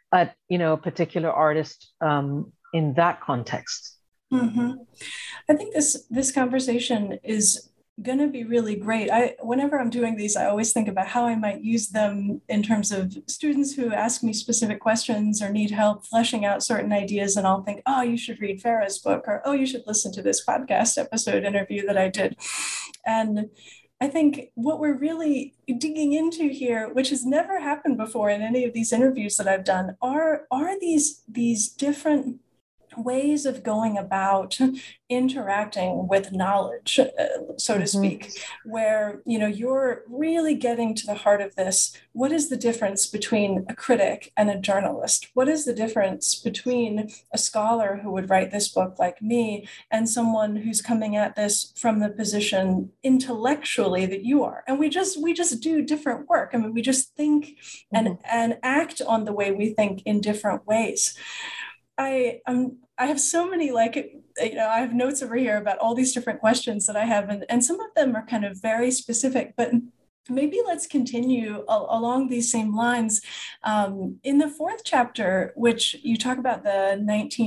a particular artist in that context. Mm-hmm. I think this conversation is going to be really great. Whenever I'm doing these, I always think about how I might use them in terms of students who ask me specific questions or need help fleshing out certain ideas. And I'll think, oh, you should read Farah's book, or, oh, you should listen to this podcast episode interview that I did. And I think what we're really digging into here, which has never happened before in any of these interviews that I've done, are these different ways of going about interacting with knowledge, so to speak, where you're really getting to the heart of this. What is the difference between a critic and a journalist? What is the difference between a scholar who would write this book like me and someone who's coming at this from the position intellectually that you are? And we just do different work. I mean, we just think and act on the way we think in different ways. I have so many, I have notes over here about all these different questions that I have, and some of them are kind of very specific, but maybe let's continue along these same lines. In the 4th chapter, which you talk about the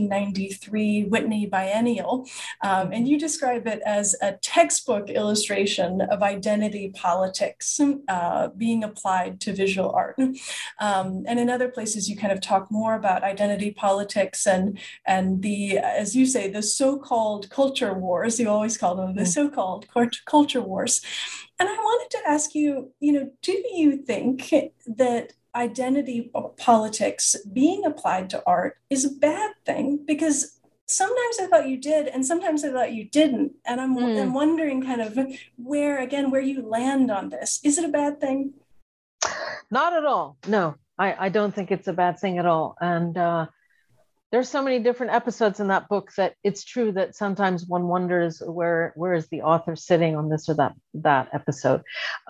1993 Whitney Biennial, and you describe it as a textbook illustration of identity politics being applied to visual art. And in other places, you kind of talk more about identity politics and the, as you say, the so-called culture wars. You always call them the so-called culture wars. And I wanted to ask you, do you think that identity politics being applied to art is a bad thing? Because sometimes I thought you did, and sometimes I thought you didn't. And I'm wondering kind of where you land on this. Is it a bad thing? Not at all. No, I don't think it's a bad thing at all. And there's so many different episodes in that book that it's true that sometimes one wonders where is the author sitting on this or that episode.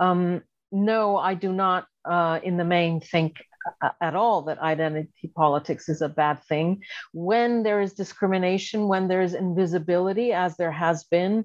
No, I do not in the main think at all that identity politics is a bad thing. When there is discrimination, when there is invisibility, as there has been,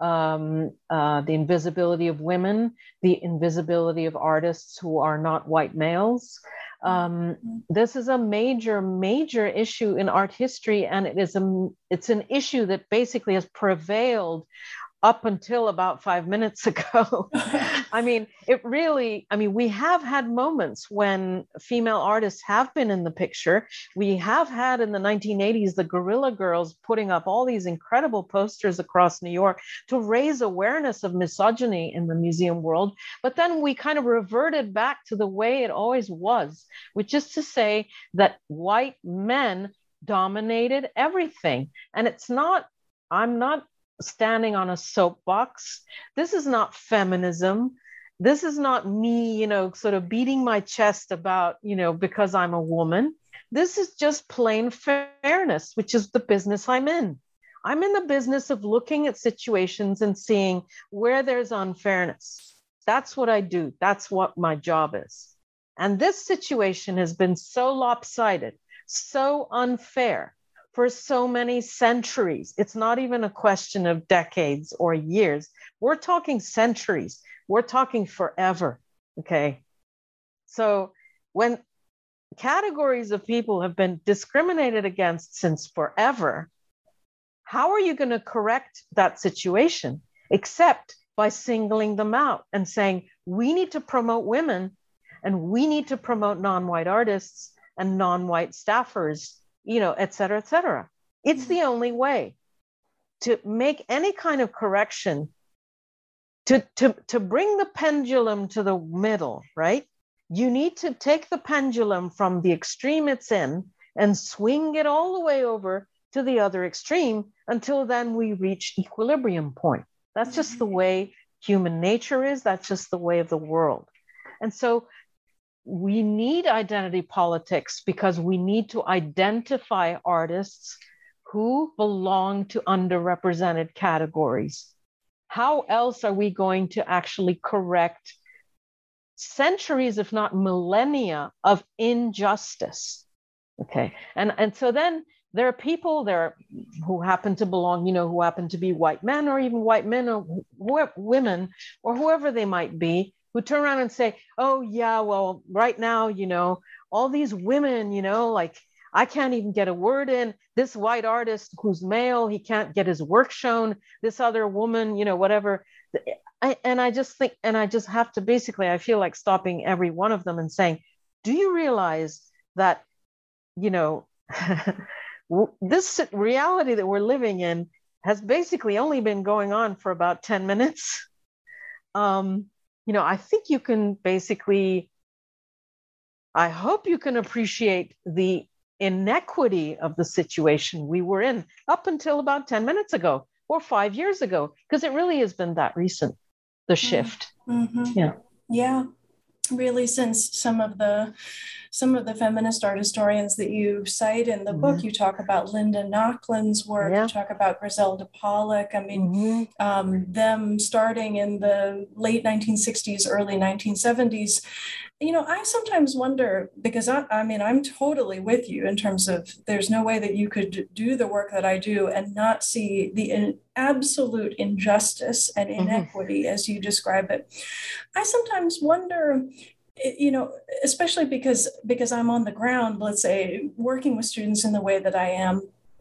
the invisibility of women, the invisibility of artists who are not white males. This is a major issue in art history, and it's an issue that basically has prevailed up until about 5 minutes ago. I mean, we have had moments when female artists have been in the picture. We have had in the 1980s, the Guerrilla Girls putting up all these incredible posters across New York to raise awareness of misogyny in the museum world. But then we kind of reverted back to the way it always was, which is to say that white men dominated everything. And I'm not standing on a soapbox. This is not feminism. This is not me, sort of beating my chest about, because I'm a woman. This is just plain fairness, which is the business I'm in. I'm in the business of looking at situations and seeing where there's unfairness. That's what I do. That's what my job is. And this situation has been so lopsided, so unfair for so many centuries. It's not even a question of decades or years. We're talking centuries. We're talking forever. Okay. So when categories of people have been discriminated against since forever, how are you going to correct that situation except by singling them out and saying, we need to promote women and we need to promote non-white artists and non-white staffers, et cetera, et cetera. It's the only way to make any kind of correction, to bring the pendulum to the middle, right? You need to take the pendulum from the extreme it's in and swing it all the way over to the other extreme until then we reach equilibrium point. That's just the way human nature is. That's just the way of the world. And so we need identity politics because we need to identify artists who belong to underrepresented categories. How else are we going to actually correct centuries, if not millennia, of injustice? Okay. And so then there are people there who happen to belong, who happen to be white men or even white men or women or whoever they might be, who turn around and say, oh, yeah, well, right now, all these women, like I can't even get a word in. This white artist who's male, he can't get his work shown. This other woman, whatever. And I just have to basically, I feel like stopping every one of them and saying, do you realize that, this reality that we're living in has basically only been going on for about 10 minutes. I think you can basically, I hope you can appreciate the inequity of the situation we were in up until about 10 minutes ago or 5 years ago, because it really has been that recent, the shift. Mm-hmm. Yeah. Really, since some of the feminist art historians that you cite in the book, you talk about Linda Nochlund's work, you talk about Griselda Pollock. I mean, them starting in the late 1960s, early 1970s. I sometimes wonder, because I'm totally with you in terms of there's no way that you could do the work that I do and not see the absolute injustice and inequity as you describe it. I sometimes wonder, especially because I'm on the ground, let's say, working with students in the way that I am,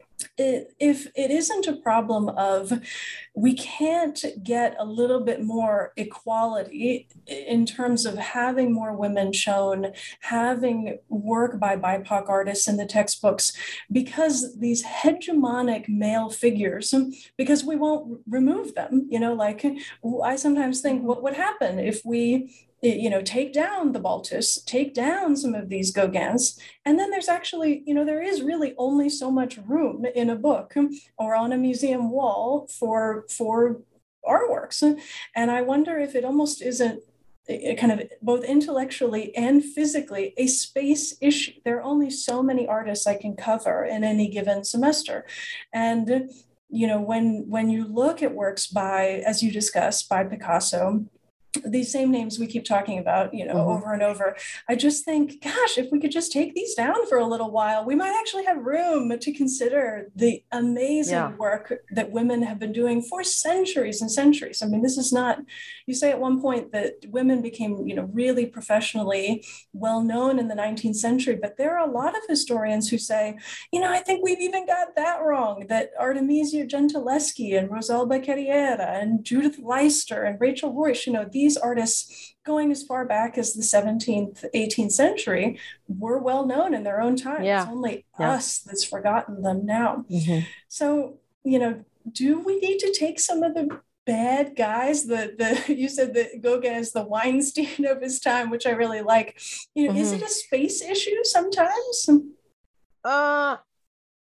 if it isn't a problem of we can't get a little bit more equality in terms of having more women shown, having work by BIPOC artists in the textbooks, because these hegemonic male figures, because we won't remove them, like I sometimes think what would happen if we take down the Baltus, take down some of these Gauguins, and then there's actually, there is really only so much room in a book or on a museum wall for artworks. And I wonder if it almost isn't kind of both intellectually and physically a space issue. There are only so many artists I can cover in any given semester. And, when you look at works by, as you discussed, by Picasso, these same names we keep talking about, over and over. I just think, gosh, if we could just take these down for a little while, we might actually have room to consider the amazing work that women have been doing for centuries and centuries. I mean, this is not, you say at one point that women became, really professionally well-known in the 19th century, but there are a lot of historians who say, I think we've even got that wrong, that Artemisia Gentileschi and Rosalba Carriera and Judith Leister and Rachel Royce, these artists going as far back as the 17th, 18th century were well known in their own time. It's only us that's forgotten them now. So, do we need to take some of the bad guys, you said that Gauguin is the Weinstein of his time, which I really like. Is it a space issue sometimes?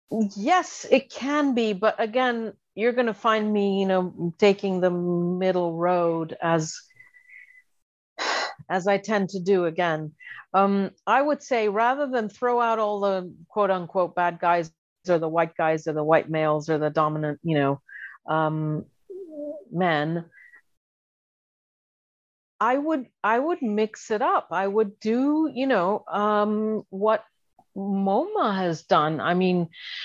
Yes, it can be, but again, you're going to find me, taking the middle road as I tend to do again. I would say rather than throw out all the quote unquote bad guys or the white guys or the white males or the dominant, men, I would mix it up. I would do, what MoMA has done. I mean,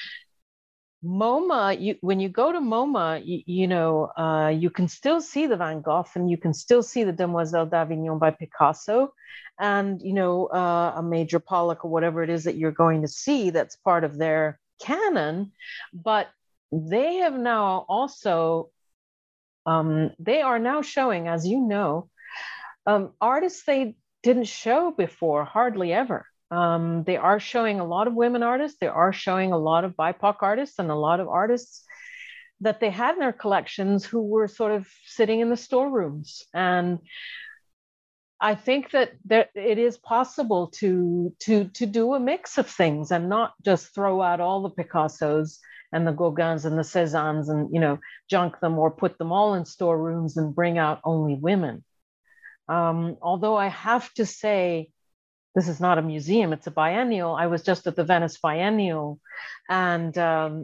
MoMA, when you go to MoMA, you can still see the Van Gogh and you can still see the Demoiselle d'Avignon by Picasso and, a Major Pollock or whatever it is that you're going to see that's part of their canon. But they have now also, they are now showing, as you know, artists they didn't show before, hardly ever. They are showing a lot of women artists. They are showing a lot of BIPOC artists and a lot of artists that they had in their collections who were sort of sitting in the storerooms. And I think that it is possible to do a mix of things and not just throw out all the Picassos and the Gauguins and the Cézannes and, junk them or put them all in storerooms and bring out only women. Although I have to say, this is not a museum, it's a biennial. I was just at the Venice Biennial and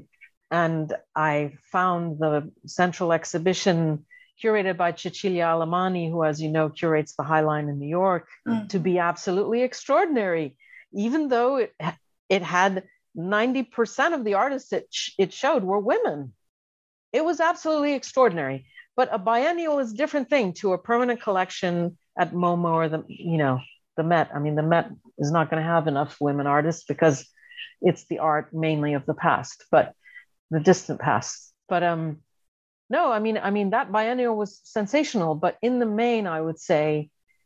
I found the central exhibition curated by Cecilia Alemani, who, as you know, curates the High Line in New York, to be absolutely extraordinary, even though it had 90% of the artists it showed were women. It was absolutely extraordinary. But a biennial is a different thing to a permanent collection at MoMA or the Met. I mean, the Met is not going to have enough women artists because it's the art mainly of the past, but the distant past. But no, I mean that biennial was sensational. But in the main, I would say,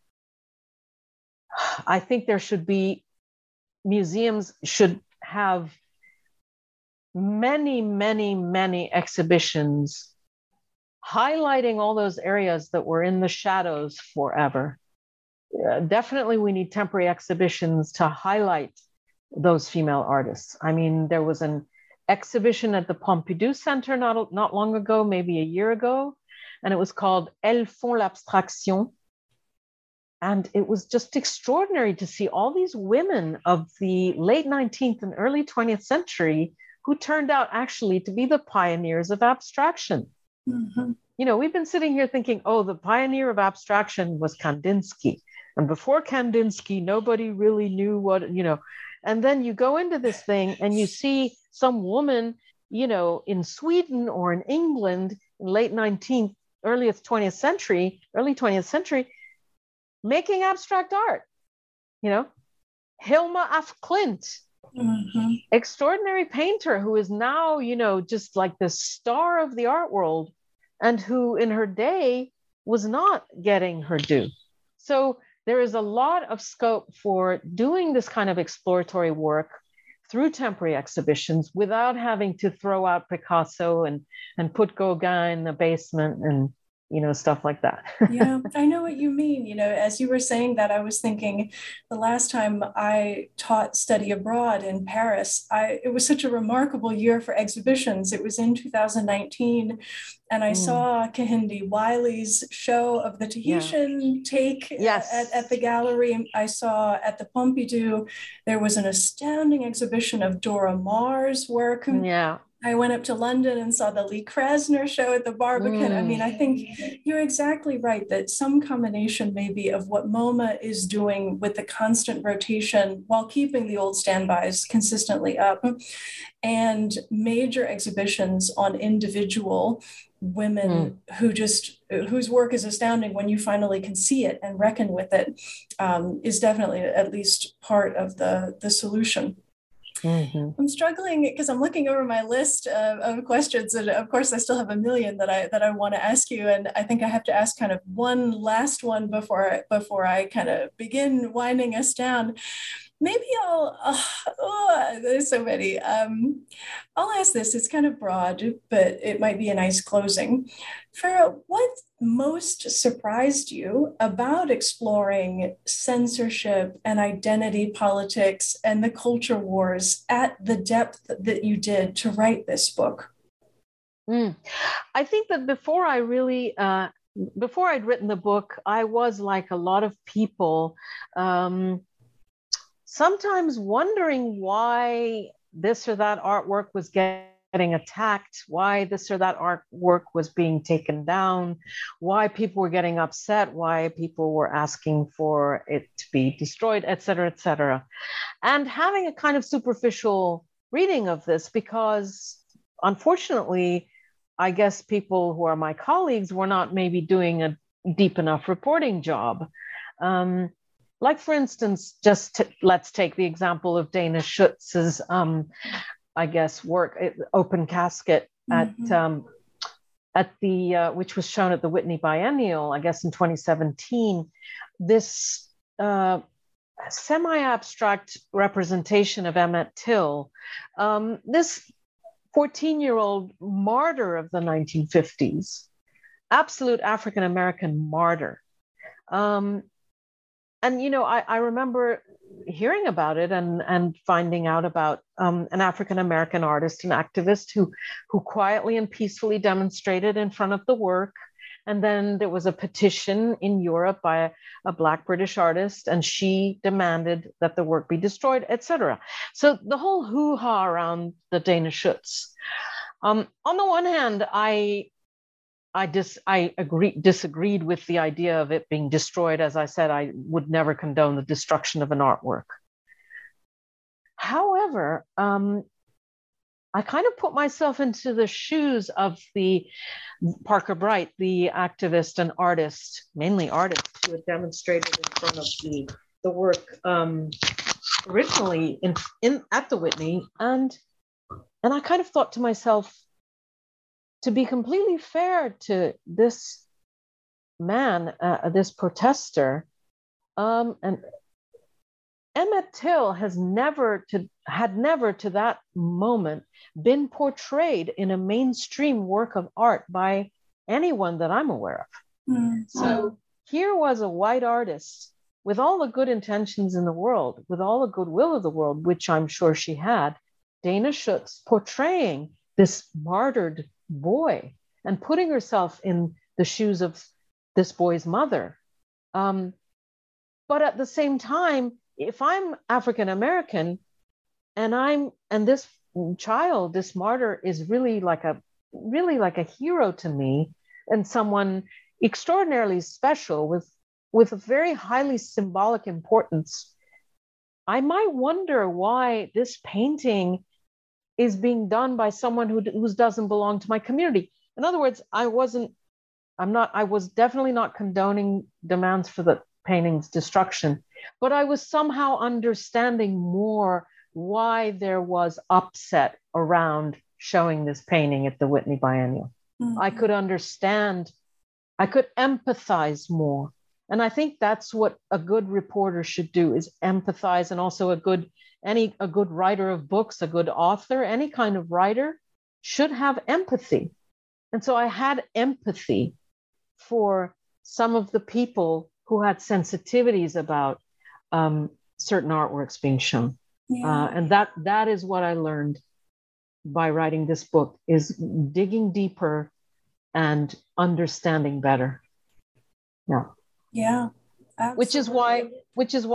I think there should be museums should have many, many, many exhibitions highlighting all those areas that were in the shadows forever. Definitely we need temporary exhibitions to highlight those female artists. I mean, there was an exhibition at the Pompidou Center not long ago, maybe a year ago, and it was called Elles font l'abstraction. And it was just extraordinary to see all these women of the late 19th and early 20th century who turned out actually to be the pioneers of abstraction. Mm-hmm. We've been sitting here thinking, oh, the pioneer of abstraction was Kandinsky. And before Kandinsky, nobody really knew what, and then you go into this thing and you see some woman, in Sweden or in England in late 19th, early 20th century, making abstract art, Hilma af Klint, mm-hmm. extraordinary painter who is now, just like the star of the art world and who in her day was not getting her due. So there is a lot of scope for doing this kind of exploratory work through temporary exhibitions without having to throw out Picasso and put Gauguin in the basement and, stuff like that. Yeah, I know what you mean. As you were saying that, I was thinking the last time I taught study abroad in Paris, it was such a remarkable year for exhibitions. It was in 2019. And I saw Kehinde Wiley's show of the Tahitian take at the gallery. I saw at the Pompidou, there was an astounding exhibition of Dora Maar's work. Yeah. I went up to London and saw the Lee Krasner show at the Barbican. I mean, I think you're exactly right that some combination maybe of what MoMA is doing with the constant rotation while keeping the old standbys consistently up and major exhibitions on individual women whose work is astounding when you finally can see it and reckon with it, is definitely at least part of the solution. Mm-hmm. I'm struggling because I'm looking over my list of questions, and of course I still have a million that I want to ask you, and I think I have to ask kind of one last one before I kind of begin winding us down. Maybe there's so many. I'll ask this. It's kind of broad, but it might be a nice closing. Farah, what most surprised you about exploring censorship and identity politics and the culture wars at the depth that you did to write this book? I think that before I'd written the book, I was like a lot of people, sometimes wondering why this or that artwork was getting attacked, why this or that artwork was being taken down, why people were getting upset, why people were asking for it to be destroyed, et cetera, and having a kind of superficial reading of this, because unfortunately, I guess people who are my colleagues were not maybe doing a deep enough reporting job. Like, for instance, let's take the example of Dana Schutz's work, Open Casket, at the which was shown at the Whitney Biennial, I guess in 2017. This semi-abstract representation of Emmett Till, this 14-year-old martyr of the 1950s, absolute African-American martyr. And, I remember hearing about it and finding out about an African-American artist and activist who quietly and peacefully demonstrated in front of the work. And then there was a petition in Europe by a Black British artist, and she demanded that the work be destroyed, etc. So the whole hoo-ha around the Dana Schutz. On the one hand, I disagreed with the idea of it being destroyed. As I said, I would never condone the destruction of an artwork. However, I kind of put myself into the shoes of the Parker Bright, the activist and artist, mainly artist, who had demonstrated in front of the work originally at the Whitney. And I kind of thought to myself, to be completely fair to this man, this protester, and Emmett Till had never to that moment been portrayed in a mainstream work of art by anyone that I'm aware of. Mm-hmm. So here was a white artist with all the good intentions in the world, with all the goodwill of the world, which I'm sure she had, Dana Schutz portraying this martyred boy and putting herself in the shoes of this boy's mother. But at the same time, if I'm African American and this child, this martyr, is really like a hero to me, and someone extraordinarily special with a very highly symbolic importance, I might wonder why this painting is being done by someone who doesn't belong to my community. In other words, I was definitely not condoning demands for the painting's destruction, but I was somehow understanding more why there was upset around showing this painting at the Whitney Biennial. Mm-hmm. I could understand, I could empathize more. And I think that's what a good reporter should do, is empathize, and also a good writer of books, a good author, any kind of writer should have empathy. And so I had empathy for some of the people who had sensitivities about certain artworks being shown. Yeah. And that is what I learned by writing this book, is digging deeper and understanding better. Yeah. Yeah. Absolutely. Which is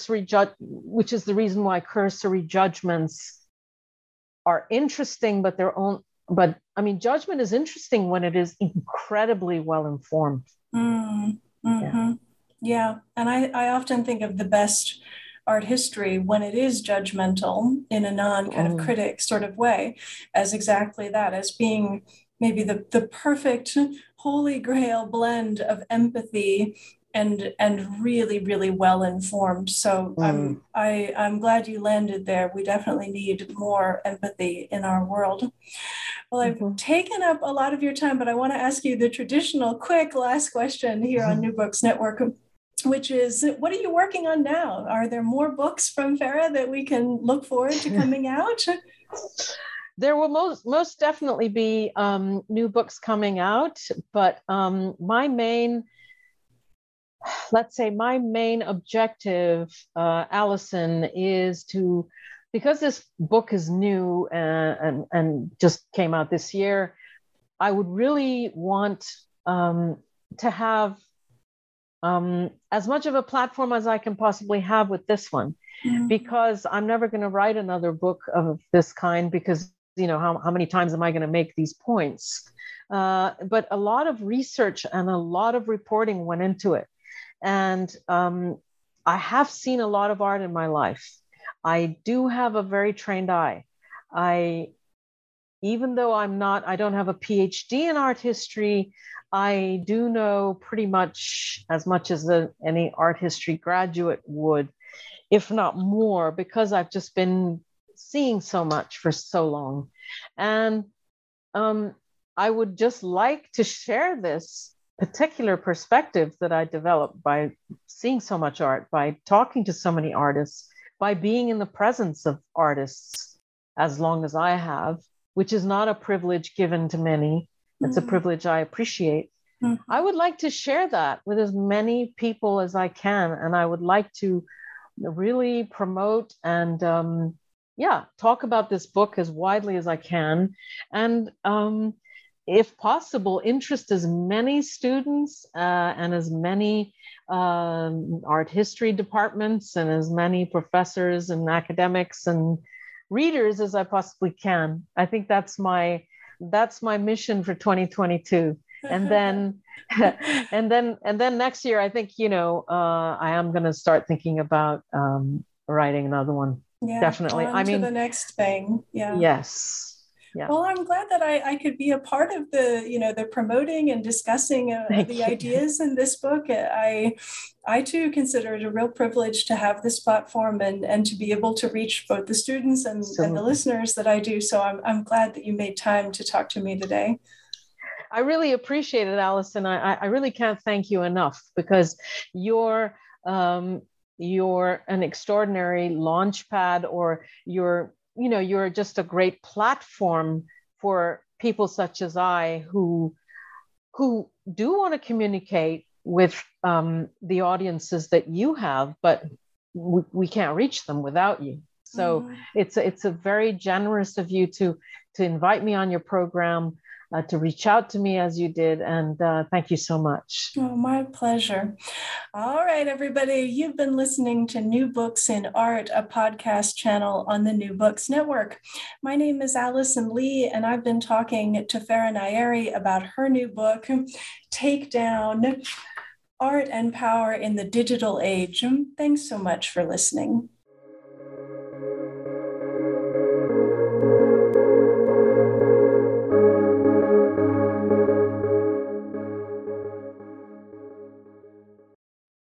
the reason why cursory judgments are interesting, but judgment is interesting when it is incredibly well informed. Mm-hmm. Yeah. And I often think of the best art history when it is judgmental in a non-kind of critic sort of way, as exactly that, as being maybe the perfect holy grail blend of empathy and really, really well informed. So I'm glad you landed there. We definitely need more empathy in our world. Well, I've taken up a lot of your time, but I want to ask you the traditional quick last question here on New Books Network, which is, what are you working on now? Are there more books from Farah that we can look forward to coming out? There will most definitely be new books coming out, but my main objective, Allison, is to, because this book is new and just came out this year, I would really want to have as much of a platform as I can possibly have with this one, because I'm never going to write another book of this kind, because, how many times am I going to make these points? But a lot of research and a lot of reporting went into it. And I have seen a lot of art in my life. I do have a very trained eye. Even though I don't have a PhD in art history, I do know pretty much as any art history graduate would, if not more, because I've just been seeing so much for so long. And I would just like to share this particular perspective that I developed by seeing so much art, by talking to so many artists, by being in the presence of artists as long as I have, which is not a privilege given to many. It's a privilege I appreciate. I would like to share that with as many people as I can. And I would like to really promote and talk about this book as widely as I can. And if possible, interest as many students and as many art history departments and as many professors and academics and readers as I possibly can. I think that's my mission for 2022. And then and then next year, I think, I am going to start thinking about writing another one. Yeah, Definitely. To the next thing. Yeah. Yes. Yeah. Well, I'm glad that I could be a part of the promoting and discussing the ideas in this book. I too consider it a real privilege to have this platform and to be able to reach both the students and the listeners that I do. So I'm glad that you made time to talk to me today. I really appreciate it, Allison. I really can't thank you enough, because you're an extraordinary launch pad, or you're just a great platform for people such as I who do want to communicate with the audiences that you have, but we can't reach them without you. So it's a very generous of you to invite me on your program, to reach out to me as you did. And thank you so much. Oh, my pleasure. All right, everybody. You've been listening to New Books in Art, a podcast channel on the New Books Network. My name is Allison Lee, and I've been talking to Farah Nayeri about her new book, Take Down: Art and Power in the Digital Age. Thanks so much for listening.